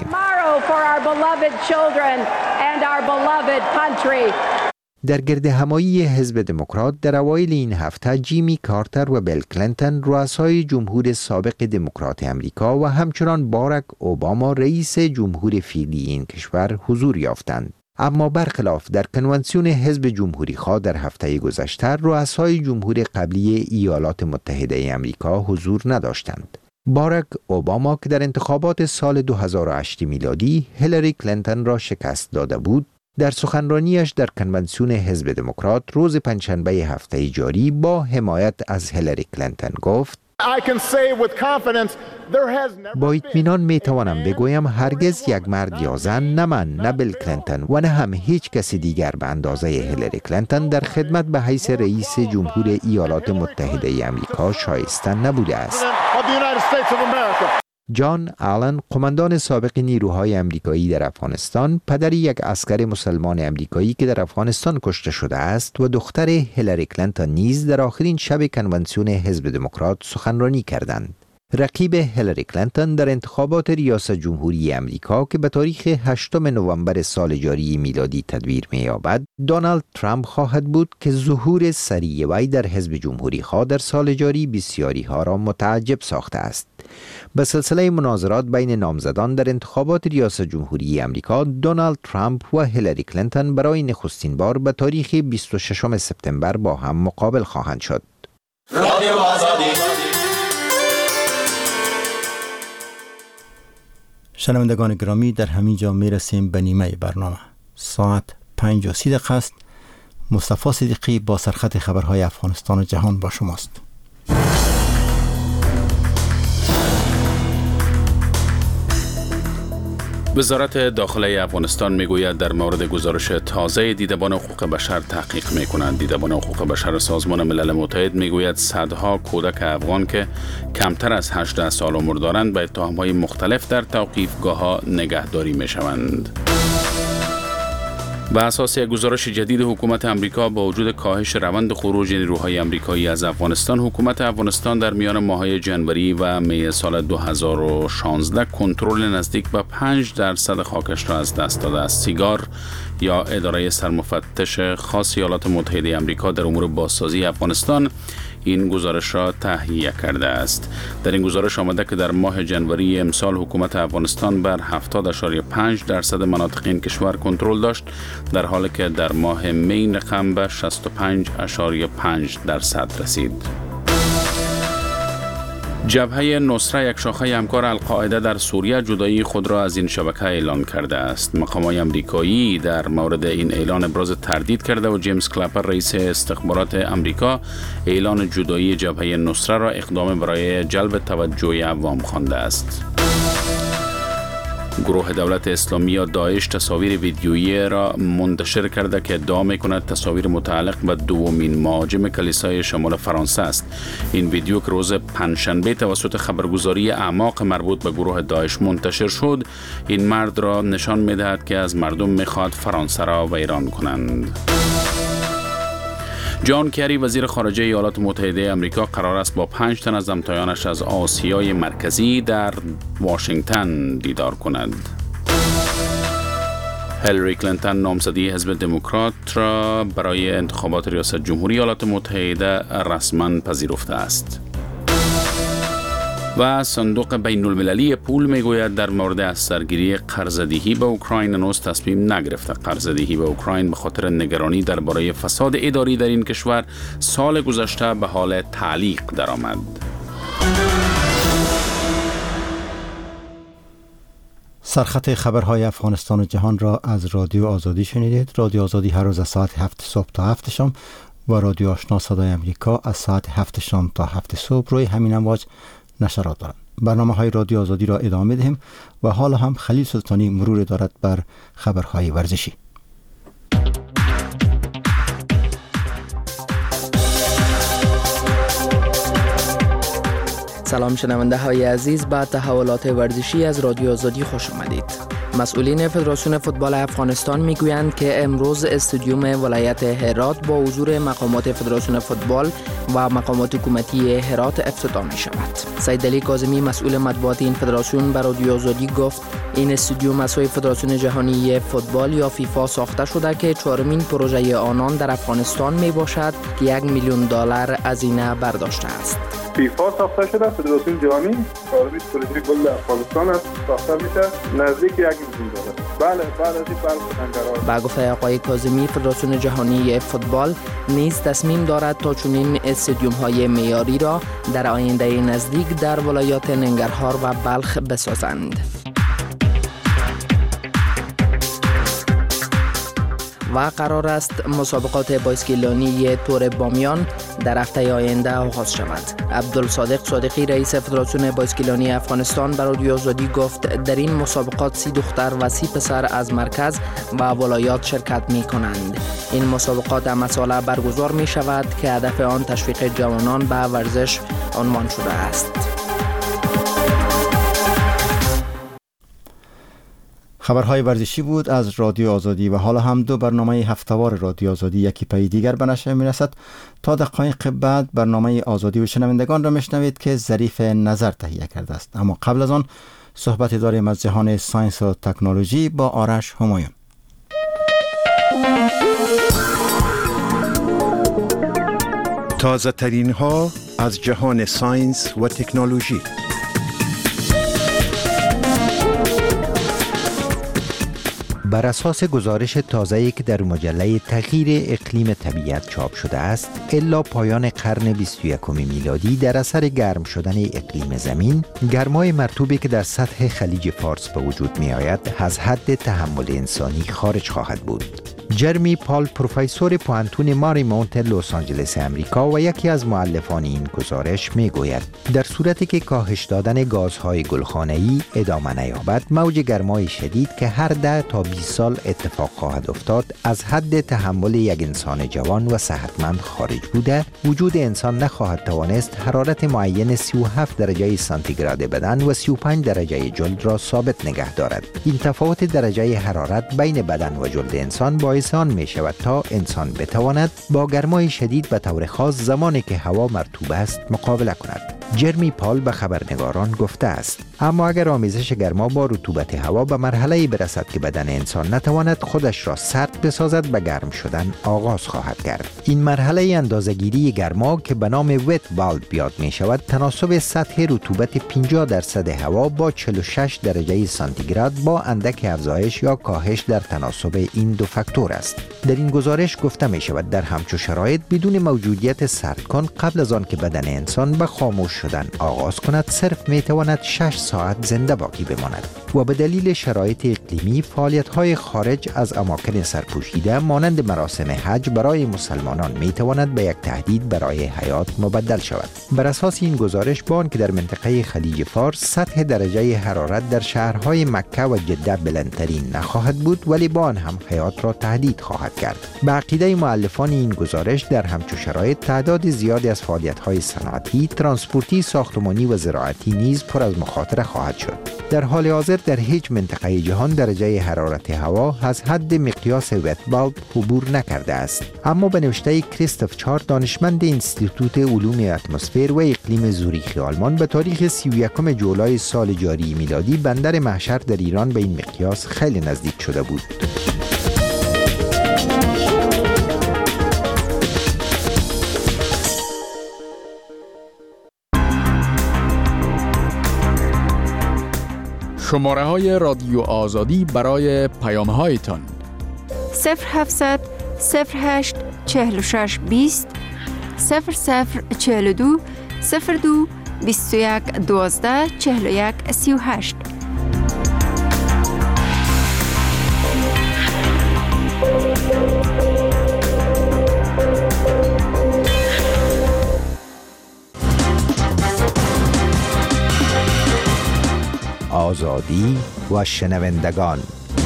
در گرد همایی حزب دموکرات در اوایل این هفته جیمی کارتر و بیل کلینتون رؤسای جمهور سابق دموکرات امریکا و همچنان باراک اوباما رئیس جمهور فعلی این کشور حضور یافتند. اما برخلاف در کنونسیون حزب جمهوری خواه در هفته گذشته رؤسای جمهور قبلی ایالات متحده امریکا حضور نداشتند. باراک اوباما که در انتخابات سال دو هزار و هشت میلادی هیلاری کلینتون را شکست داده بود، در سخنرانیش در کنونسیون حزب دموکرات روز پنجشنبه هفته جاری با حمایت از هیلاری کلینتون گفت: با اطمینان می توانم بگویم هرگز یک مرد یا زن، نه من، نه بیل کلینتون و نه هم هیچ کسی دیگر به اندازه هیلاری کلینتون در خدمت به حیث رئیس جمهور ایالات متحده آمریکا شایسته نبوده است. جان آلن، قماندان سابق نیروهای امریکایی در افغانستان، پدر یک عسکر مسلمان امریکایی که در افغانستان کشته شده است و دختر هیلاری کلینتون نیز در آخرین شب کنونسیون حزب دموکرات سخنرانی کردند. رقیب هیلاری کلینتون در انتخابات ریاست جمهوری امریکا که به تاریخ هشتم نوامبر سال جاری میلادی تدبیر می‌یابد، دونالد ترامپ خواهد بود که ظهور سریع وی در حزب جمهوری خواه در سال جاری بسیاری ها را متعجب ساخته است. به سلسله مناظرات بین نامزدان در انتخابات ریاست جمهوری امریکا، دونالد ترامپ و هیلاری کلینتون برای نخستین بار به تاریخ بیست و ششم سپتامبر با هم مقابل خواهند شد. رادیو آزادی. شنوندگان گرامی، در همین جا می رسیم به نیمه برنامه. ساعت پنج و سی دقیقه است. مصطفی صدیقی با سرخط خبرهای افغانستان و جهان با شماست. وزارت داخله افغانستان میگوید در مورد گزارش تازه دیدبان حقوق بشر تحقیق میکنند. دیدبان حقوق بشر سازمان ملل متحد میگوید صدها کودک افغان که کمتر از هجده سال عمر دارند به اتهام‌های مختلف در توقیفگاه‌ها نگهداری میشوند. به اساس گزارش جدید حکومت امریکا، با وجود کاهش روند خروج نیروهای امریکایی از افغانستان، حکومت افغانستان در میان ماه‌های جنوری و می سال دو هزار و شانزده کنترل نزدیک به پنج درصد خاکش را از دست داده است. سیگار یا اداره سرمفتش خاص ایالات متحده آمریکا در امور بازسازی افغانستان این گزارش را تهیه کرده است. در این گزارش آمده که در ماه جنوری امسال حکومت افغانستان بر هفتاد اشاری پنج درصد مناطق این کشور کنترل داشت، در حالی که در ماه می رقم به شصت و پنج اشاری پنج درصد رسید. جبهه نصره، یک شاخه همکار القاعده در سوریه، جدایی خود را از این شبکه اعلان کرده است. مقامات آمریکایی در مورد این اعلان ابراز تردید کرده و جیمز کلپر، رئیس استخبارات آمریکا، اعلان جدایی جبهه نصره را اقدام برای جلب توجه عوام خوانده است. گروه دولت اسلامی یا داعش تصاویر ویدیویی را منتشر کرده که ادعا می‌کند تصاویر متعلق به دومین مهاجم کلیسای شمال فرانسه است. این ویدیو که روز پنجشنبه توسط خبرگزاری اعماق مربوط به گروه داعش منتشر شد، این مرد را نشان می‌دهد که از مردم می‌خواهد فرانسه را ویران کنند. جان کری، وزیر خارجه ایالات متحده آمریکا، قرار است با پنج تن از همتایانش از آسیای مرکزی در واشنگتن دیدار کند. هیلاری کلینتون نامزدی حزب دموکرات را برای انتخابات ریاست جمهوری ایالات متحده رسما پذیرفته است. و صندوق بین المللی پول میگوید در مورد از سرگیری قرض‌دهی به اوکراین هنوز تصمیم نگرفته. قرض‌دهی به اوکراین به خاطر نگرانی درباره فساد اداری در این کشور سال گذشته به حال تعلیق درآمد. سرخط خبرهای افغانستان و جهان را از رادیو آزادی شنیدید. رادیو آزادی هر روز از ساعت هفت صبح تا هفت شام و رادیو آشنا صدای امریکا از ساعت هفت شام تا هفت صبح روی همین امواج نشرات دارند. برنامه های رادیو آزادی را ادامه دهیم و حالا هم خلیل سلطانی مرور دارد بر خبرهای ورزشی. سلام شنونده های عزیز، به تحولات ورزشی از رادیو آزادی خوش آمدید. مسئولین فدراسیون فوتبال افغانستان میگویند که امروز استادیوم ولایت هرات با حضور مقامات فدراسیون فوتبال و مقامات حکومتی هرات افتتاح می شود. سید علی کاظمی، مسئول مطبوعات این فدراسیون، به رادیو آزادی گفت این استادیوم از سوی فدراسیون جهانی فوتبال یا فیفا ساخته شده که چهارمین پروژه آنان در افغانستان می باشد که یک میلیون دلار هزینه برداشته است. فیفا ساخته شده، فدراسیون جهانی چهارمین پروژه کل افغانستان است، ساخته میشه نزدیک یک میلیون دلار. بله بعد از این قرار. با گفته آقای کاظمی، فدراسیون جهانی فوتبال نیز تصمیم دارد تا چنین استادیوم های معیاری را در آینده نزدیک در ولایات ننگرهار و بلخ بسازند. و قرار است مسابقات بایسکلانی تور بامیان در هفته آینده آغاز شود. عبدالصادق صادقی، رئیس فدراسیون بایسکلانی افغانستان، به رادیو آزادی گفت در این مسابقات سی دختر و سی پسر از مرکز و ولایات شرکت می کنند. این مسابقات هم ساله برگزار می شود که هدف آن تشویق جوانان به ورزش عنوان شده است. خبرهای ورزشی بود از رادیو آزادی و حالا هم دو برنامه هفته‌وار رادیو آزادی یکی پی دیگر به نشر میرسد. تا دقایق بعد برنامه آزادی و شنوندگان را میشنوید که ظریف نظر تهیه کرده است. اما قبل از آن صحبت داریم از جهان ساینس و تکنولوژی با آرش همایون. تازه ترین ها از جهان ساینس و تکنولوژی. بر اساس گزارش تازه‌ای که در مجله تغییر اقلیم طبیعت چاپ شده است، الا پایان قرن بیست و یکم میلادی در اثر گرم شدن اقلیم زمین، گرمای مرطوبی که در سطح خلیج فارس به وجود می آید از حد تحمل انسانی خارج خواهد بود. جرمی پال، پروفسور پوانتون ماریمونت لس آنجلس امریکا و یکی از مؤلفان این گزارش می گوید در صورتی که کاهش دادن گازهای گلخانه‌ای ادامه نیابد، موج گرمای شدید که هر ده تا بیست سال اتفاق خواهد افتاد از حد تحمل یک انسان جوان و صحتمند خارج بوده، وجود انسان نخواهد توانست حرارت معین سی و هفت درجه سانتیگراد بدن و سی و پنج درجه جلد را ثابت نگه دارد. این تفاوت درجه حرارت بین بدن و جلد انسان باعث آن می شود تا انسان بتواند با گرمای شدید به طور خاص زمانی که هوا مرطوب است مقابله کند. جرمی پال به خبرنگاران گفته است اما اگر آمیزش گرما با رطوبت هوا به مرحله‌ای برسد که بدن انسان نتواند خودش را سرد بسازد، به گرم شدن آغاز خواهد کرد. این مرحله اندازه‌گیری گرما که به نام وت بالب یاد می شود، تناسب سطح رطوبت پنجاه درصد هوا با چهل و شش درجه سانتیگراد با اندک افزایش یا کاهش در تناسب این دو فاکتور است. در این گزارش گفته می شود در همچو شرایط بدون موجودیت سردکن قبل از آن که بدن انسان به خاموش شدن آغاز کند، صرف می تواند شش ساعت زنده باقی بماند و به دلیل شرایط اقلیمی فعالیت‌های خارج از اماکن سرپوشیده مانند مراسم حج برای مسلمانان می تواند به یک تهدید برای حیات مبدل شود. بر اساس این گزارش بان که در منطقه خلیج فارس سطح درجه حرارت در شهرهای مکه و جده بلندترین نخواهد بود، ولی بان هم حیات را تهدید خواهد کرد. به عقیده مؤلفان این گزارش در همچو شرایط تعداد زیادی از فعالیت‌های صنعتی، ترانسپورتی، ساختمانی و زراعتی نیز پر از مخاطره خواهد شد. در حال حاضر در هیچ منطقه جهان درجه حرارت هوا از حد مقیاس وت بالب عبور نکرده است. اما به نوشته کریستوف چار، دانشمند انستیتوت علوم اتمسفر و اقلیم زوریخ آلمان، به تاریخ سی و یکم جولای سال جاری میلادی بندر محشر در ایران به این مقیاس خیلی نزدیک شده بود. شماره های رادیو آزادی برای پیام هایتان صفر هفتصد صفر هشت چهل و شش بیست صفر صفر چهل و دو صفر دو بیست و یک دوازده چهل و یک سی و هشت. آزادی و شنوندگان.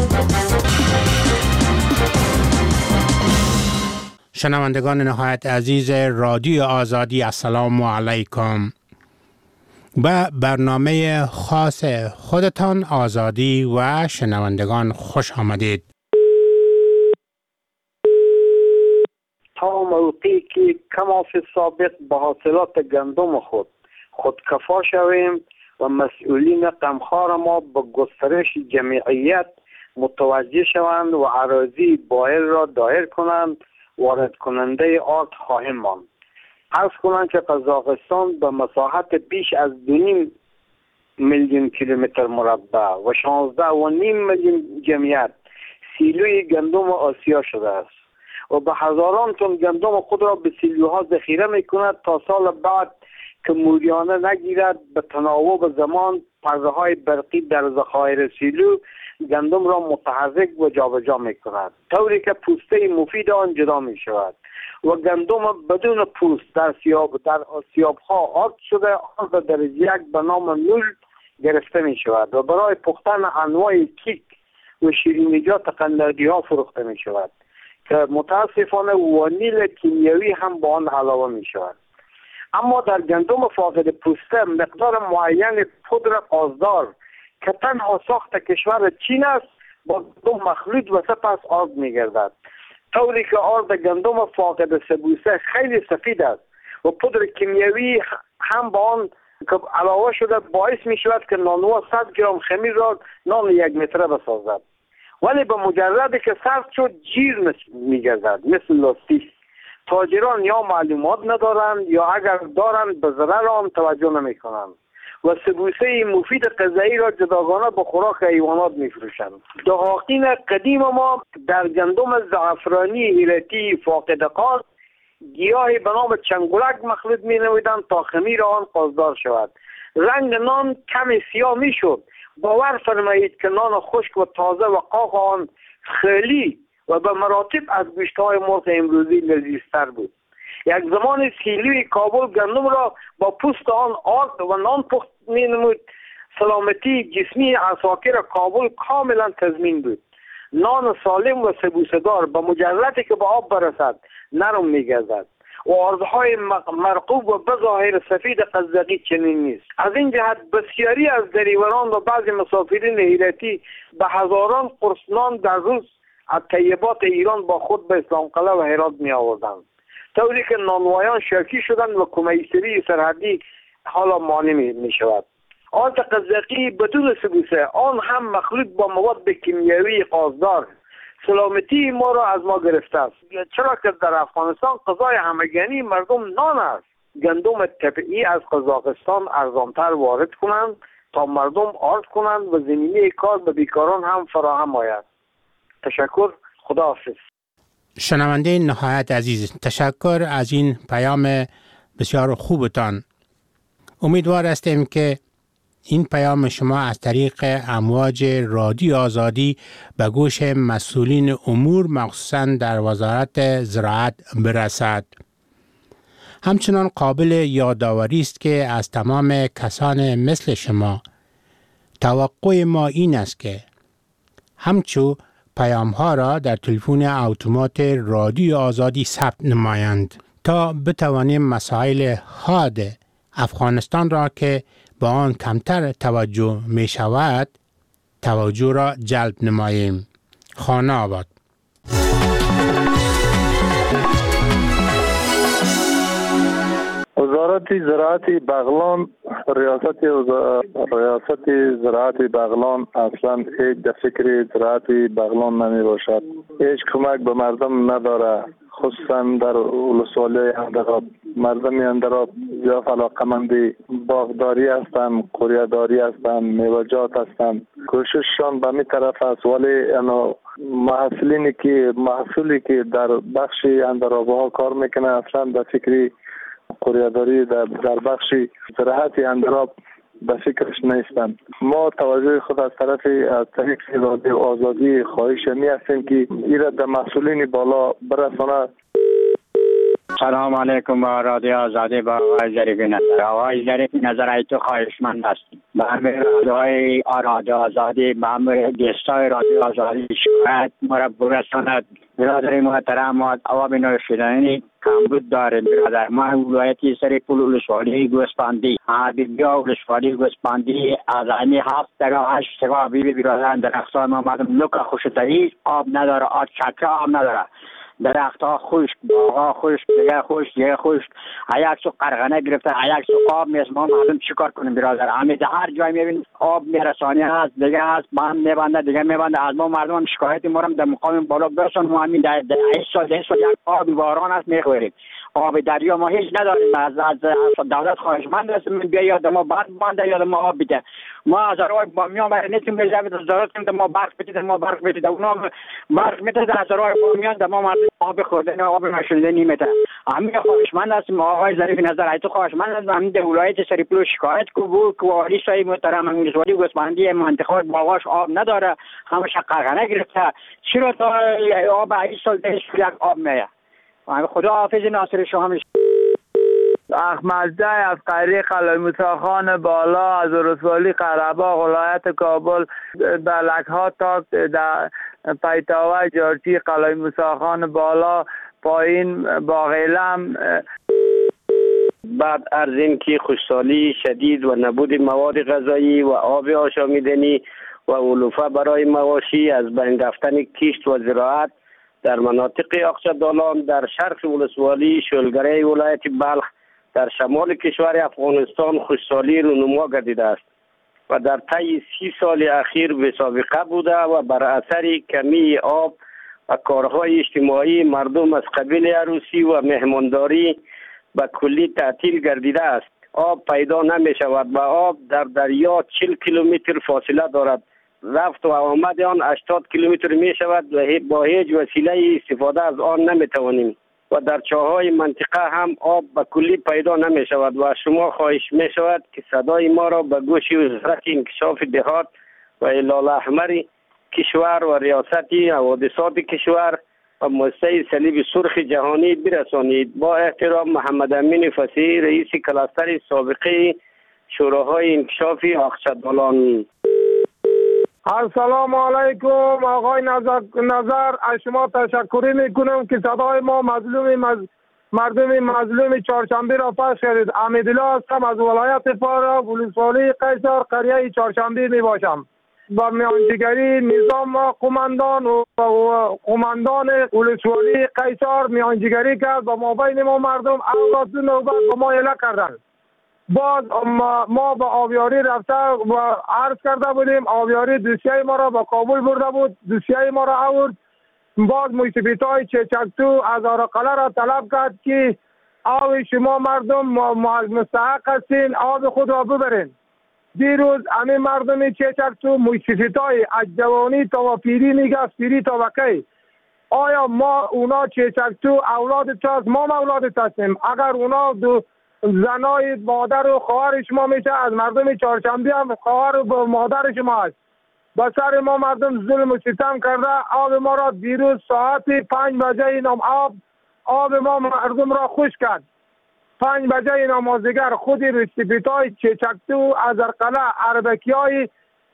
شنوندگان نهایت عزیز رادیو آزادی، السلام علیکم. به برنامه خاص خودتان آزادی و شنوندگان خوش آمدید. تا موقعی که کما فی سابق به حاصلات گندم خود خودکفا شویم و مسئولین غمخوار ما به گسترش جمعیت متوجه شوند و اراضی بایل را دایر کنند، وارد کننده آرد خواهیم ماند. عرض کنند که قزاقستان به مساحت بیش از دو نیم میلیون کیلومتر مربع و شانزده و نیم میلیون جمعیت سیلوی گندم آسیا شده است و به هزاران تن گندم خود را به سیلوها ذخیره می کند تا سال بعد که موریانه نگیرد به تناوب زمان پرده های برقی در ذخایر سیلو گندم را متحرک و جابجا می کند، طوری که پوسته مفید آن جدا می شود و گندم بدون پوست در سیاب در سیاب ها آرد شده آن را در یک به نام نول گرفته می شود و برای پختن انواع کیک و شیرینیجات قندردی ها فروخته می شود که متاسفانه وانیل کیمیایی هم با آن علاوه می شود. اما در گندم فاقد پوسته مقدار معین پودر قازدار که تنها ساخت کشور چین است با گندم مخلوط و سپس آرد میگردد، طوری که آرد گندم فاقد سبوسه خیلی سفید است و پودر کیمیایی هم با آن که علاوه شده باعث می شود که نانوا صد گرم خمیر را نان یک متره بسازد، ولی به مجردی که سرد شد جیر می گردد مثل لاستیک. تاجران یا معلومات ندارند یا اگر دارند به ضرر آن توجه نمی کنند و سبوسه مفید غذایی را جداگانه به خوراک حیوانات می فروشند. دهاقین قدیم ما در گندم زعفرانی هیرتی فاقد قاز گیاهی به نام چنگولک مخلوط می نمودند تا خمیر آن قازدار شود. رنگ نان کمی سیاه می شد. باور فرمایید که نان خشک و تازه و قاق آن خیلی و به مراتب از گوشت‌های مرغ امروزی لذیذتر بود. یک زمان سیلوی کابل گندم را با پوست آن آرد و نان پخت می نمود. سلامتی جسمی عساکر کابل کاملا تضمین بود. نان سالم و سبوسدار به مجردی که به آب برسد نرم می گردد و آردهای مرقوب و بظاهر سفید قزقی چنین نیست. از این جهت بسیاری از دریوران و بعضی مسافرین هیرتی به هزاران قرص نان در روز از طیبات ایران با خود به اسلام قلعه و هرات می آوردند، طوری که نانوایان شاکی شدند و کمیسری سرحدی حالا مانع می شود. آرد قزقی بدون سبوسه آن هم مخلوط با مواد کیمیایی قازدار سلامتی ما را از ما گرفته است، چرا که در افغانستان غذای همگانی مردم نان است. گندم طبیعی از قزاقستان ارزانتر وارد کنند تا مردم آرد کنند و زمینه کار به بیکاران هم فراهم آید. تشکر، خداحافظ. شنونده نهایت عزیز، تشکر از این پیام بسیار خوبتان. امیدوار هستیم که این پیام شما از طریق امواج رادیو آزادی به گوش مسئولین امور مخصوصاً در وزارت زراعت برسد. همچنان قابل یادآوری است که از تمام کسان مثل شما توقع ما این است که همچو پیام ها را در تلفن اتومات رادیو آزادی ثبت نمایند تا بتوانیم مسائل حاد افغانستان را که با آن کمتر توجه می شود توجه را جلب نماییم. خانه آباد. وزارت زراعت بغلان ریاست ریاست زراعت بغلان اصلا هیچ در فکر زراعت بغلان نمی باشد. هیچ کمک به مردم نداره، خصوصا در ولسوالی اندراب. مردم اندراب زیاد علاقه‌مند باغداری هستند، قوریه‌داری هستند، میوه‌جات هستند. کوشششان به می طرف است، ولی انا محصولینی که محصولی که در بخش اندراب‌ها کار میکنه اصلا در فکری قوریه‌داری در در بخش زراعت اندراب به فکرش نیستند. ما توجه خود از طرف از طریق رادیو آزادی خواهش می هستیم که ایرا در مسئولین بالا برسانه. سلام علیکم با رادیو آزادی با آقای ظریفی نظر. آقای ظریفی نظر ای تو خواهشمند هستیم به همه رادیوهای رادیو آزادی، به همه گستای رادیو آزادی شکایت ما را برساند. برادر محترم ما آب نوشیدنی کمبود داریم. برادر ما ولایتی سری پول ولسوالی گوسفندی حبیبیا ولسوالی گوسفندی از امی هفت دقیقه هشت دقیقه بیبی برادر درختان ما مردم لک خوشتری آب نداره، آب چکه آب نداره، درختها خشک، باغها خشک، دیگه خشک، دیگه خشک، یک سو قرغنه گرفته، یک سو آب نیست. ما مردم چیکار کنیم برادر؟ همین هر جای میبینیم آب میرسانی هست، دیگه هست بند میبنده، دیگه میبنده. از ما مردم هم شکایتی ما هم در مقام بالا برسون. ما همین در این سال در سال یک آب باران است میخوریم. آب دریا ما هیچ نداریم. از از دولت خواهشمند هستیم بیا یاد ما بعد بنده یاد ما آب بده. ما از روی با میام نیستیم بزنیم ضرورت کنیم ما برق بدید، ما برق بدید، اونا برق میده از روی با میان در ما مردم آب خوردن آب نشونده نیمته. همین خواهشمند هستیم آقای ظریف نظر ای تو خواهشمند هستیم همین در ولایت سریپلو شکایت کو بود که والی صاحب محترم امیر زوادی گوسفندی منطقه باغاش آب نداره، همش قرغنه گرفته. چرا تا آب این سال ده یک آب میه؟ خدا حافظ ناصر شما. احمد جای از قریق قلعه موسی خان بالا از رسوالی قره‌باغ ولایت کابل در لکها تا در پیتاوه جارچی قلعه موسی خان بالا پایین باغیلم. بعد از این که خشکسالی شدید و نبود مواد غذایی و آب آشامیدنی و علوفه برای مواشی از بین رفتن کشت و زراعت در مناطق آقچه‌دالان در شرق ولسوالی شلگره ولایت بلخ در شمال کشور افغانستان خوشحالی رونما گردیده است و در طی سی سال اخیر به سابقه بوده و بر اثر کمی آب و کارهای اجتماعی مردم از قبیل عروسی و مهمانداری به کلی تعطیل گردیده است. آب پیدا نمی شود و آب در دریا چهل کیلومتر فاصله دارد. رفت و آمد آن هشتاد کیلومتر می شود و با هیچ وسیله استفاده از آن نمی توانیم و در چاهای منطقه هم آب به کلی پیدا نمی شود و شما خواهش می شود که صدای ما را به گوش وزارت انکشاف دهات و هلال احمر کشور و ریاست حوادثات کشور و مؤسسه صلیب سرخ جهانی برسانید. با احترام محمد امین فصیح رئیس کلاستر سابقه شوراهای انکشاف آقچه‌دالان. السلام علیکم آقای نظر, نظر از شما تشکر میکنم که صدای ما مظلوم مز... مردم مظلوم چهارشنبه را پخش کردید. امیدالله هستم از ولایت فاراب ولسوالی قیصر قریه چهارشنبه می باشم. با میانجیگری نظام و قماندان و قماندان ولسوالی قیصر میانجیگری کرد با ما بین ما مردم اولاد دو نوبت با ما اله کردن. باز ما, ما با آبیاری رفته و عرض کرده بودیم. آبیاری دوسیه ما را با کابل برده بود، دوسیه ما را آورد. باز موسیقیت های چچکتو از آرقله را طلب کرد که آب شما مردم مستحق هستین آب خود را ببرین. دیروز همین مردم چچکتو موسیقیت های از جوانی تا پیری میگه از پیری تا وکی. آیا ما اونا چچکتو اولاد چاست؟ ما اولاد هستیم. اگر اونا دو زنای مادر و خواهر شما میشه، از مردم چهارشنبه هم خواهر و مادر شما است. با سر ما مردم ظلم و ستم کرده. آب ما را دیروز ساعت پنج بجه نام آب آب ما مردم را خوش کرد. پنج بجه نمازگر خود رسیبیتای چچکتو از ارقله عربکی های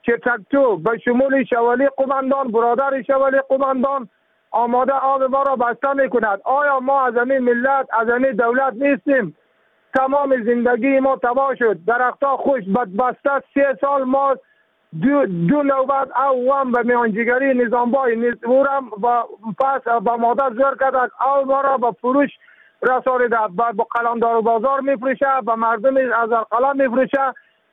چچکتو به شمول شوالی قماندان برادر شوالی قماندان آماده آب ما را بسته میکند. آیا ما از این ملت از این دولت نیستیم؟ تمام زندگی ما تباه شد. درختها خوش بدبسته. سه سال ما دو, دو نوبت اوام به میانجیگری نظامبای نزورم و پس به مادر زور کرد آب ما را به فروش رسانیده. به قلمدار و بازار میفروشه، به مردم از ارقلا میفروشه.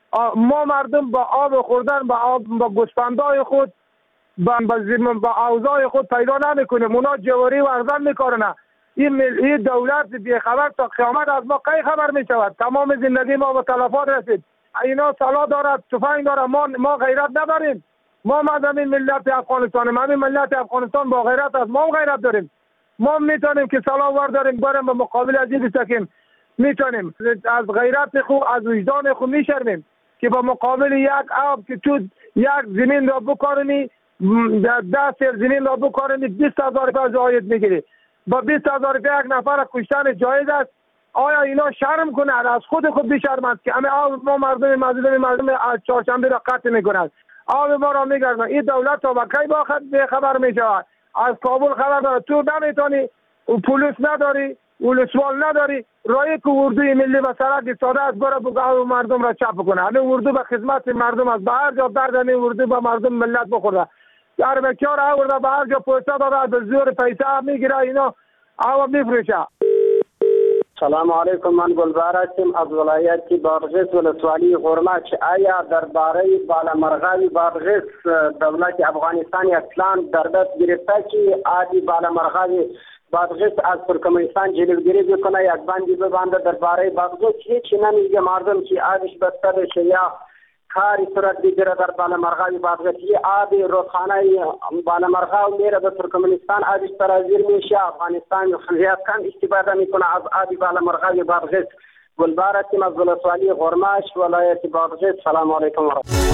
ما مردم با آب خوردن با آب با گوسفندای خود با با اوضاع خود پیدا نمیکنیم. اونا جواری ورزن میکنن. این این دولت بی خبر تا قیامت از ما کی خبر می شود؟ تمام زندگی ما به تلفات رسید. اینا سلاح دارد، تفنگ دارد، ما ما غیرت نداریم. ما مردم ملت افغانستان، ما ملت افغانستان با غیرت است. ما غیرت داریم. ما میتونیم که سلاح ور داریم بریم به مقابل از این بسکیم. میتونیم از غیرت خو از وجدان خو میشرمیم که با مقابل یک آب که تو یک زمین را بکارنی ده سر زمین را بکارنی بیست هزار روپیه زاید میگیری. با بیست هزار روپیه یک نفر کشتن جایز است. آیا اینا شرم کنند؟ از خود خود بیشرمند که همه آب ما مردم مظلوم مردم از چهارشنبه را قطع میکنند. آب ما را میگردند. این دولت تا با کی با خبر میشود؟ از کابل خبر داره. تو نمیتونی، پلیس نداری، ولسوال نداری، رای که اردوی ملی و سرک ساده از برای بگاه مردم را چپ کنه. همه اردو به خدمت مردم است. به هر جا دردنی اردو به مردم ملت بخورده. اربکی ها را آورده به هر جا پوسته داده به زور پیسه میگیره اینا آب میفروشه. سلام علیکم، من گلبهر هستم از ولایت بادغیس ولسوالی غرمچ. آیا درباره بالامرغی بادغیس دولت افغانستان اصلا در دست گرفته که آبی بالامرغی بادغیس از ترکمنستان جلوگیری بکنه، یک بندی ببنده درباره بادغیس؟ هیچی نمیگه مردم که آبش بسته بشه یا کاری صورت بگیره در بالامرغی بادغیس. یه آب رودخانه بالامرغی میره به ترکمنستان، آبش سرازیر میشه. افغانستان زیاد کم استفاده میکنه از آب بالامرغی بادغیس. گلبهر هستیم از ولسوالی غرمش ولایت بادغیس. سلام علیکم.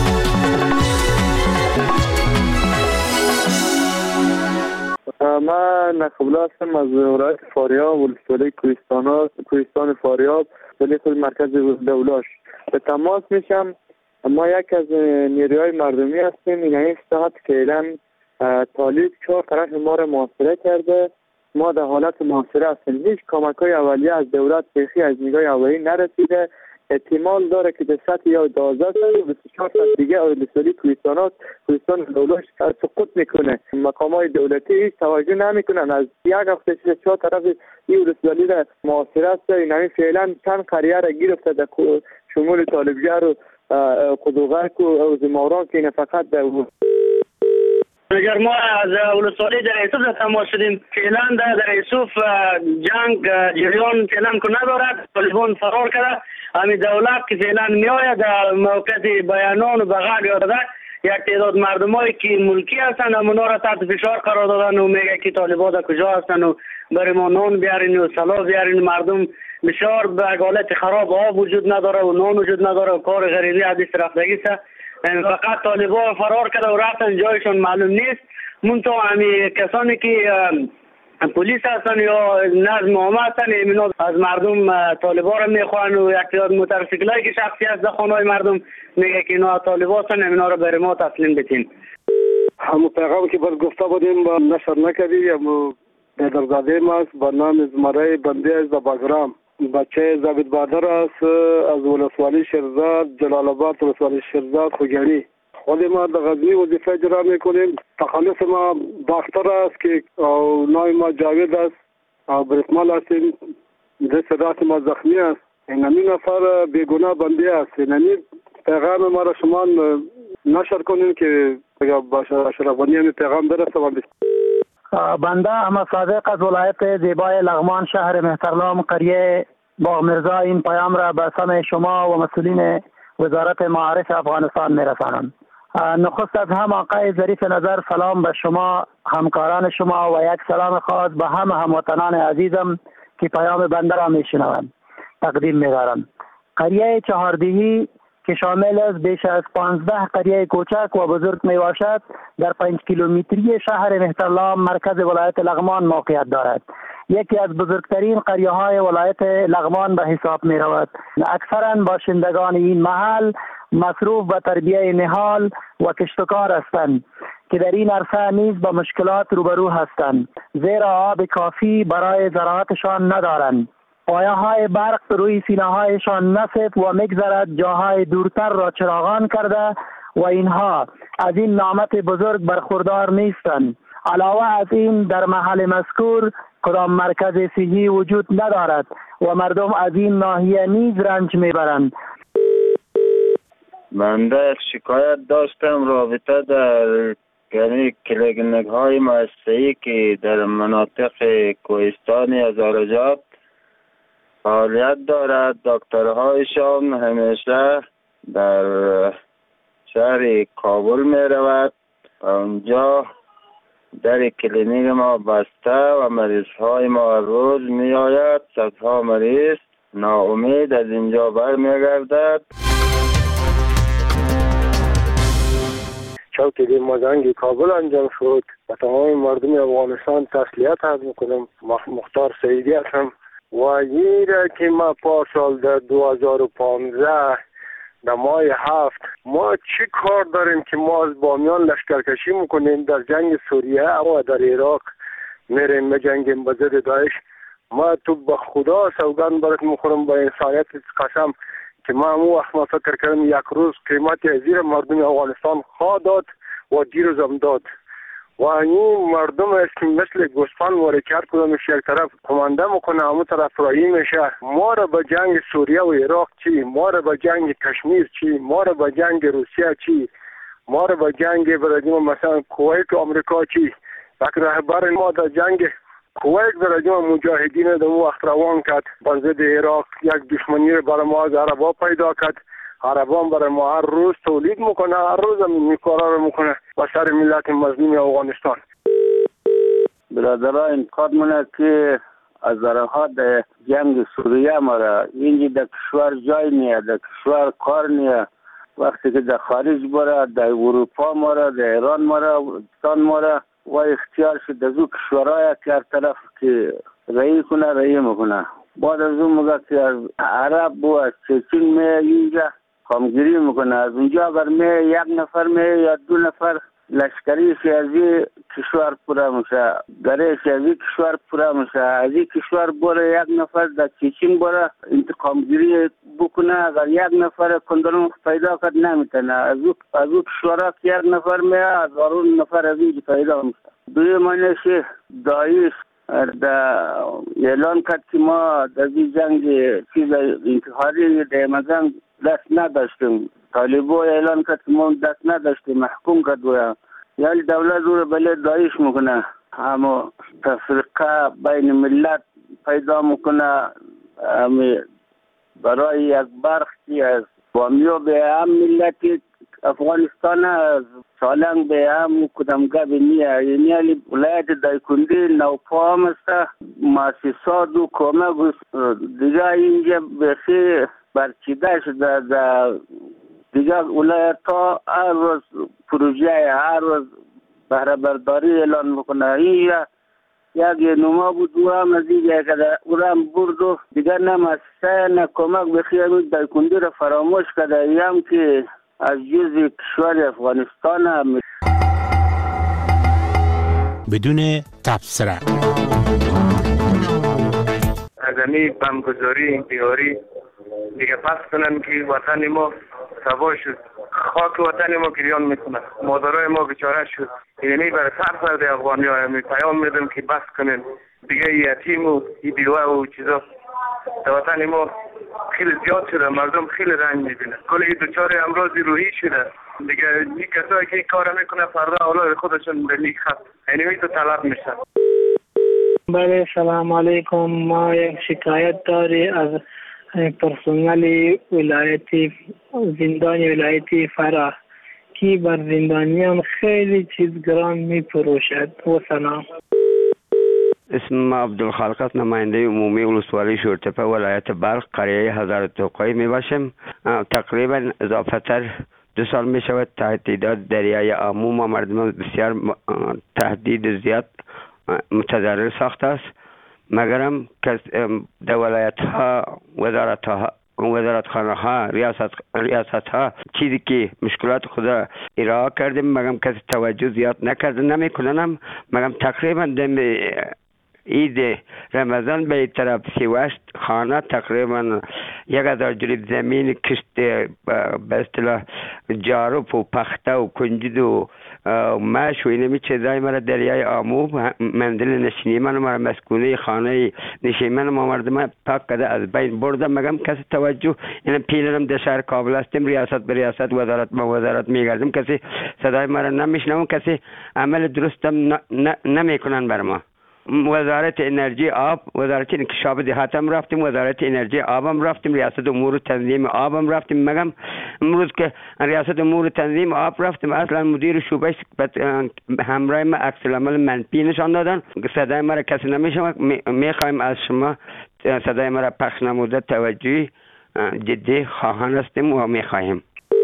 من نقبلا هستم از ولایت فاریاب ولسوالی کوهستان کوهستان فاریاب ولی خود مرکز دولاش. به تماس میشم. ما یک از نیروهای مردمی هستیم. این این ساعت فعلا طالب چهار طرف ما را محاصره کرده. ما در حالت محاصره هستیم. هیچ کمک های اولیه از دولت بخی از نگاه اولی نرسیده. احتمال داره که به سطح یا دوازده سال و بیست و چهار سال دیگه ولسوالی کوهستان هست کوهستان لولوش سقوط میکنه. مقام های دولتی هیچ توجه نمیکنن. از یک هفته شده چهار طرف این ولسوالی را محاصره است. این فعلا چند قریه را گرفته در شمول طالبجر و قدوغک و زماران که این فقط در اگر ما از ولسوالی در یوسف تماس شدیم، فعلا در یوسف جنگ جریان فعلا که ندارد. طالبان فرار کرده. همین دولت که فعلا میآید در موقعیت بیانان و بغل یادده یک تعداد مردمایی که ملکی هستند اونا را تحت فشار قرار دادن و میگه که طالبان در کجا هستند و برای ما نان بیارین و سلاح بیارین. مردم بسیار به حالت خراب، آب وجود نداره و نان وجود نداره و کار غریبی حدیث رفتگی است. فقط طالبان فرار کرده و رفتن جایشون معلوم نیست. منتها همی کسانی که پلیس هستن یا نظم عامه هستن اینا از مردم طالبان را میخوان و یک تعداد موتورسیکلایی که شخصی هست در خانه‌های مردم میگه که اینا طالبان هستن اینا را برای ما تسلیم بدین. همون پیغامی که باز گفته بودیم با نشر نکردیم. همون بدرزاده ما است با نام زمره بنده از باگرام، بچه زبید بادر است از ولسوالی شیرزاد جلال آباد، ولسوالی شیرزاد خوگیانی. خود ما در غزنی وظیفه اجرا میکنیم. تخلص ما باختر است که نام ما جاوید است و برسمال هستیم. دست راست ما زخمی است. این نفر بیگناه بنده است. این پیغام ما را شما نشر کنیم که با اشرفانی همین پیغام برسه. بنده احمد صادق از ولایت زیبای لغمان شهر مهترلام قریه باغ مرزا این پیام را به سمع شما و مسئولین وزارت معارف افغانستان میرسانم. نخست از هم آقای ظریف نظر سلام به شما همکاران شما و یک سلام خاص به همه هموطنان عزیزم که پیام بنده را میشنوند تقدیم می‌دارم. قریه چهاردهی که شامل است بیش از پانزده قریه کوچک و بزرگ می باشد در پنج کیلومتری شهر مهترلام مرکز ولایت لغمان موقعیت دارد. یکی از بزرگترین قریه های ولایت لغمان به حساب می رود. اکثرا باشندگان این محل مصروف به تربیه نهال و کشتکار هستند که در این عرصه نیز با مشکلات روبرو هستند زیرا آب کافی برای زراعتشان ندارند. پایه های برق روی سینه هایشان نصف و مگذرد جاهای دورتر را چراغان کرده و اینها از این نعمت بزرگ برخوردار نیستند. علاوه از این در محل مذکور کدام مرکز صحی وجود ندارد و مردم از این ناحیه نیز رنج میبرند. بنده شکایت داشتم رابطه در یعنی کلینیک های مؤسسه‌ای که در مناطق کوهستان هزارجات فعالیت دارد. دکترهایشان همیشه در شهر کابل می رود و اونجا در کلینیک ما بسته و مریض های ما روز می آید. صدها مریض ناامید از اینجا بر می گردد. چوکی مازنگ کابل انجام شد و تمام مردم افغانستان تسلیت عرض میکنم. مختار سعیدی هستم و این را که ما پارسال در دو هزار و پانزده در ماه هفت ما چی کار داریم که ما از بامیان لشکرکشی میکنیم در جنگ سوریه و در عراق میریم بجنگیم به ضد داعش. ما تو به خدا سوگند برات میخورم با انسانیت قسم که ما همون وقت ما فکر کردم یک روز قیمت زیر مردم افغانستان خواه داد و دیروز هم داد و این مردم است که مثل گوسفند ورکت کدامش یک طرف کمانده میکنه همون طرف رایی میشه. ما را به جنگ سوریه و عراق چی؟ ما را به جنگ کشمیر چی؟ ما را به جنگ روسیه چی؟ ما را به جنگ برادیم مثلا کویت و آمریکا چی؟ یک رهبر ما در جنگ کویت برادیم مجاهدین در وقت روان کرد بر ضد عراق یک دشمنی را برای ما از عربا پیدا کرد. عربان برای ما هر روز تولید میکنه، هر روز هم این کارا رو میکنه با سر ملت مظلوم افغانستان. برادرها امکان مونه که از ذرات جنگ سوریه ماره اینجا در کشور جای نیه، در کشور کار نیه. وقتی که در خارج باره، در اروپا ماره، در ایران ماره، پاکستان ماره و اختیار شد از او کشورهای که هر طرف که رئی کنه رئی میکنه. بعد از اون مگه که از عرب و از چچین می اینجا کامگیری میکنه. از اونجا اگر می یک نفر می یا دو نفر لشکری سیاسی کشور پورا میشه، گره سیاسی کشور پورا میشه. از این کشور بره یک نفر در چیچین بره انتقام گیری بکنه، اگر یک نفر کندرون پیدا کرد نمیتونه. از او از او کشورها که یک نفر میه هزارون نفر از این پیدا میشه. دوی معنیش داعش در اعلان کرد که ما در این جنگ چیز انتحاری در مزن دست نداشتیم. طالبو اعلان کرد که ما دست نداشتیم، محکوم کرد و یعنی دولت رو بله داعش میکنه، اما تفرقه بین ملت پیدا میکنه. اما برای یک برخی از بامیو به هم ملت افغانستان از سالنگ به هم کدامگاه نیه، یعنی ولایت دایکندی نوپا هم است، مؤسسات و کمک دیگه اینجا بخی برچیده شده. در دیگه ولایت ها هر روز پروژه هر روز بهره برداری اعلان میکنه. این یک نما بود و هم از اینجا که او هم برد و دیگه نه مؤسسه نه کمک بخی همین دایکندی را فراموش کرده. این هم که از جز کشور افغانستان هم بدون تبصره از امی بمگذاری انتحاری دیگه پس کنن که وطن ما تباه شد، خاک وطن ما گریان میکنه، مادرای ما بیچاره شد. یعنی برای سر سرد افغانی ها همی پیام میدم که بس کنن دیگه یتیم و بیوه و چیزا در وطن ما خیلی زیاد شده، مردم خیلی رنج میبینه، کلی دوچار امراض روحی شده دیگه. این کسایی که این کار میکنه فردا اولاد خودشون به نیک خط اینمی تو طلب میشن. بله سلام علیکم. ما یک شکایت داری از پرسنل ولایتی زندان ولایتی فرا که بر زندانیان خیلی چیز گران می فروشد. و سلام. اسم عبدالخالق است، نماینده عمومی ولسوالی شورتپه ولایت بلخ قریه هزار توقعی می باشم. تقریبا اضافه تر دو سال می شود تهدیدات دریای آمو ما مردم بسیار تهدید زیاد متضرر ساخته است، مگرم که در ولایت ها وزارت ها وزارت خانه ها ریاست ریاست ها چیزی که مشکلات خود ارائه کردیم مگم کسی توجه زیاد نکرده نمیکننم. مگم تقریبا دم عید رمضان به طرف سیوشت خانه تقریبا یک هزار جریب زمین کشت به اصطلاح جارب و پخته و کنجد و مش و اینمی چیزای مرا دریای آمو منزل نشینی من مرا مسکونه خانه نشینی من ما مردم پاک کده از بین بردم. مگم کسی توجه این پیلرم در شهر کابل هستیم، ریاست به ریاست وزارت ما وزارت میگردیم، کسی صدای مرا نمیشنم، کسی عمل درستم نمیکنن بر ما. وزارت انرژی آب، وزارت انکشاف دهات هم رفتیم، وزارت انرژی آب هم رفتیم، ریاست امور تنظیم آب هم رفتیم. مگم امروز که ریاست امور تنظیم آب رفتیم اصلا مدیر شعبه همراه ما عکس العمل منفی نشان دادن. صدای مرا کسی نمیشنوه. میخوایم از شما صدای مرا پخش نموده توجه جدی خواهان هستیم و میخواهیم.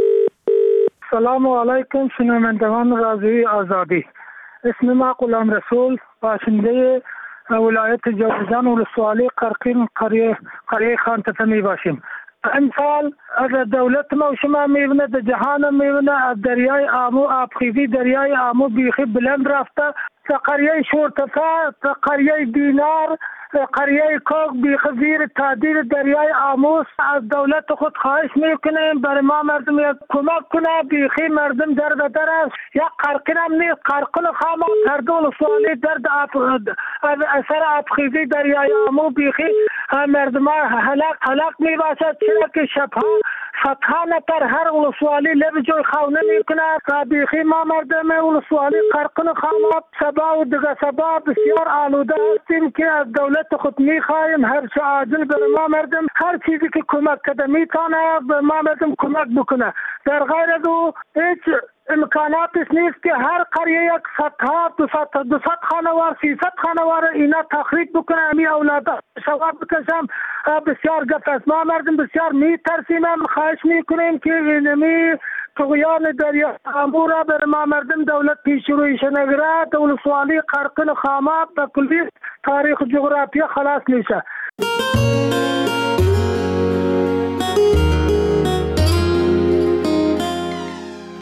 سلام علیکم شنوندگان رادیوی آزادی. اسم ما غلام رسول، باشنده ولایت جوزجان ولسوالی قرقین قریه قریه خان تپه می باشیم. امسال از دولت ما شما میبینه در جهان میبینه از دریای آمو آبخیزی دریای آمو بیخی بلند رفته تا قریه شورتفه تا قریه دینار قریه کوک بیخی زیر تعدیل دریای آموس. از دولت خود خواهش میکنیم برای ما مردم یک کمک کنه، بیخی مردم در بدر است. یک قرقین هم نیست، قرقین خامه تردون سوالی درد از اثر آبخیزی دریای آمو بیخی مردم هلاک هلاک می باشد. چرا که شبها فتحه نفر هر ولسوالی لب جوی خونه میکنه. بیخی ما مردم ولسوالی قرقین خامه سبا و دیگه سبا بسیار آلوده هستیم که از دولت خود میخواهیم هر چه عاجل به ما مردم هر چیزی که کمک کده میتونه به ما مردم کمک بکنه. در غیر از او هیچ امکاناتش نیست که هر قریه یک صدها دو صد خانوار سیصد خانوار اینا تخریب بکنه، امی اولادا شواب بکشم. بسیار گفت است. ما مردم بسیار میترسیم، خواهش میکنیم که اینمی طغیان دریا آمو را بر ما مردم دولت پیش رویش نگره. دولت سوالی قرقین خامه به کلی تاریخ جغرافیا خلاص میشه.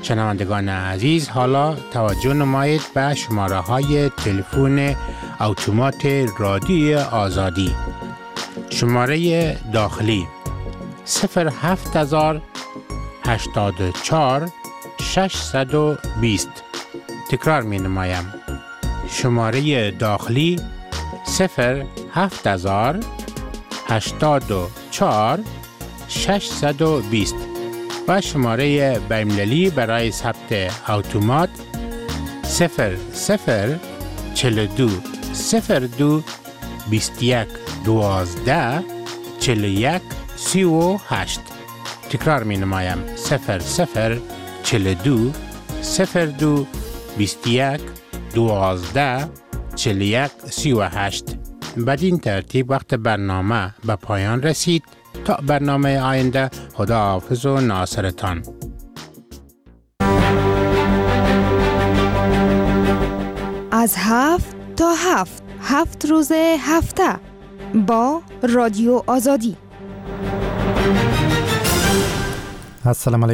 شنوندگان عزیز، حالا توجه نمایید به شماره های تلفن اتومات رادیوی آزادی. شماره داخلی صفر هفت هزار هشتاد و چهار ششصد و بیست. تکرار می نمایم. شماره داخلی صفر هفت هزار هشتاد و چهار ششصد و بیست و شماره بین‌المللی برای ثبت اتومات صفر صفر چهل و دو صفر دو بیست و یک دوازده چهل و یک سی و هشت. تکرار می نمایم. صفر صفر چهل و دو صفر دو بیست و یک دوازده چهل و یک سی و هشت. بدین ترتیب وقت برنامه به پایان رسید. تا برنامه آینده، خدا حافظ و ناصرتان. از هفت تا هفت هفت روز هفته با رادیو آزادی. السلام علیکم.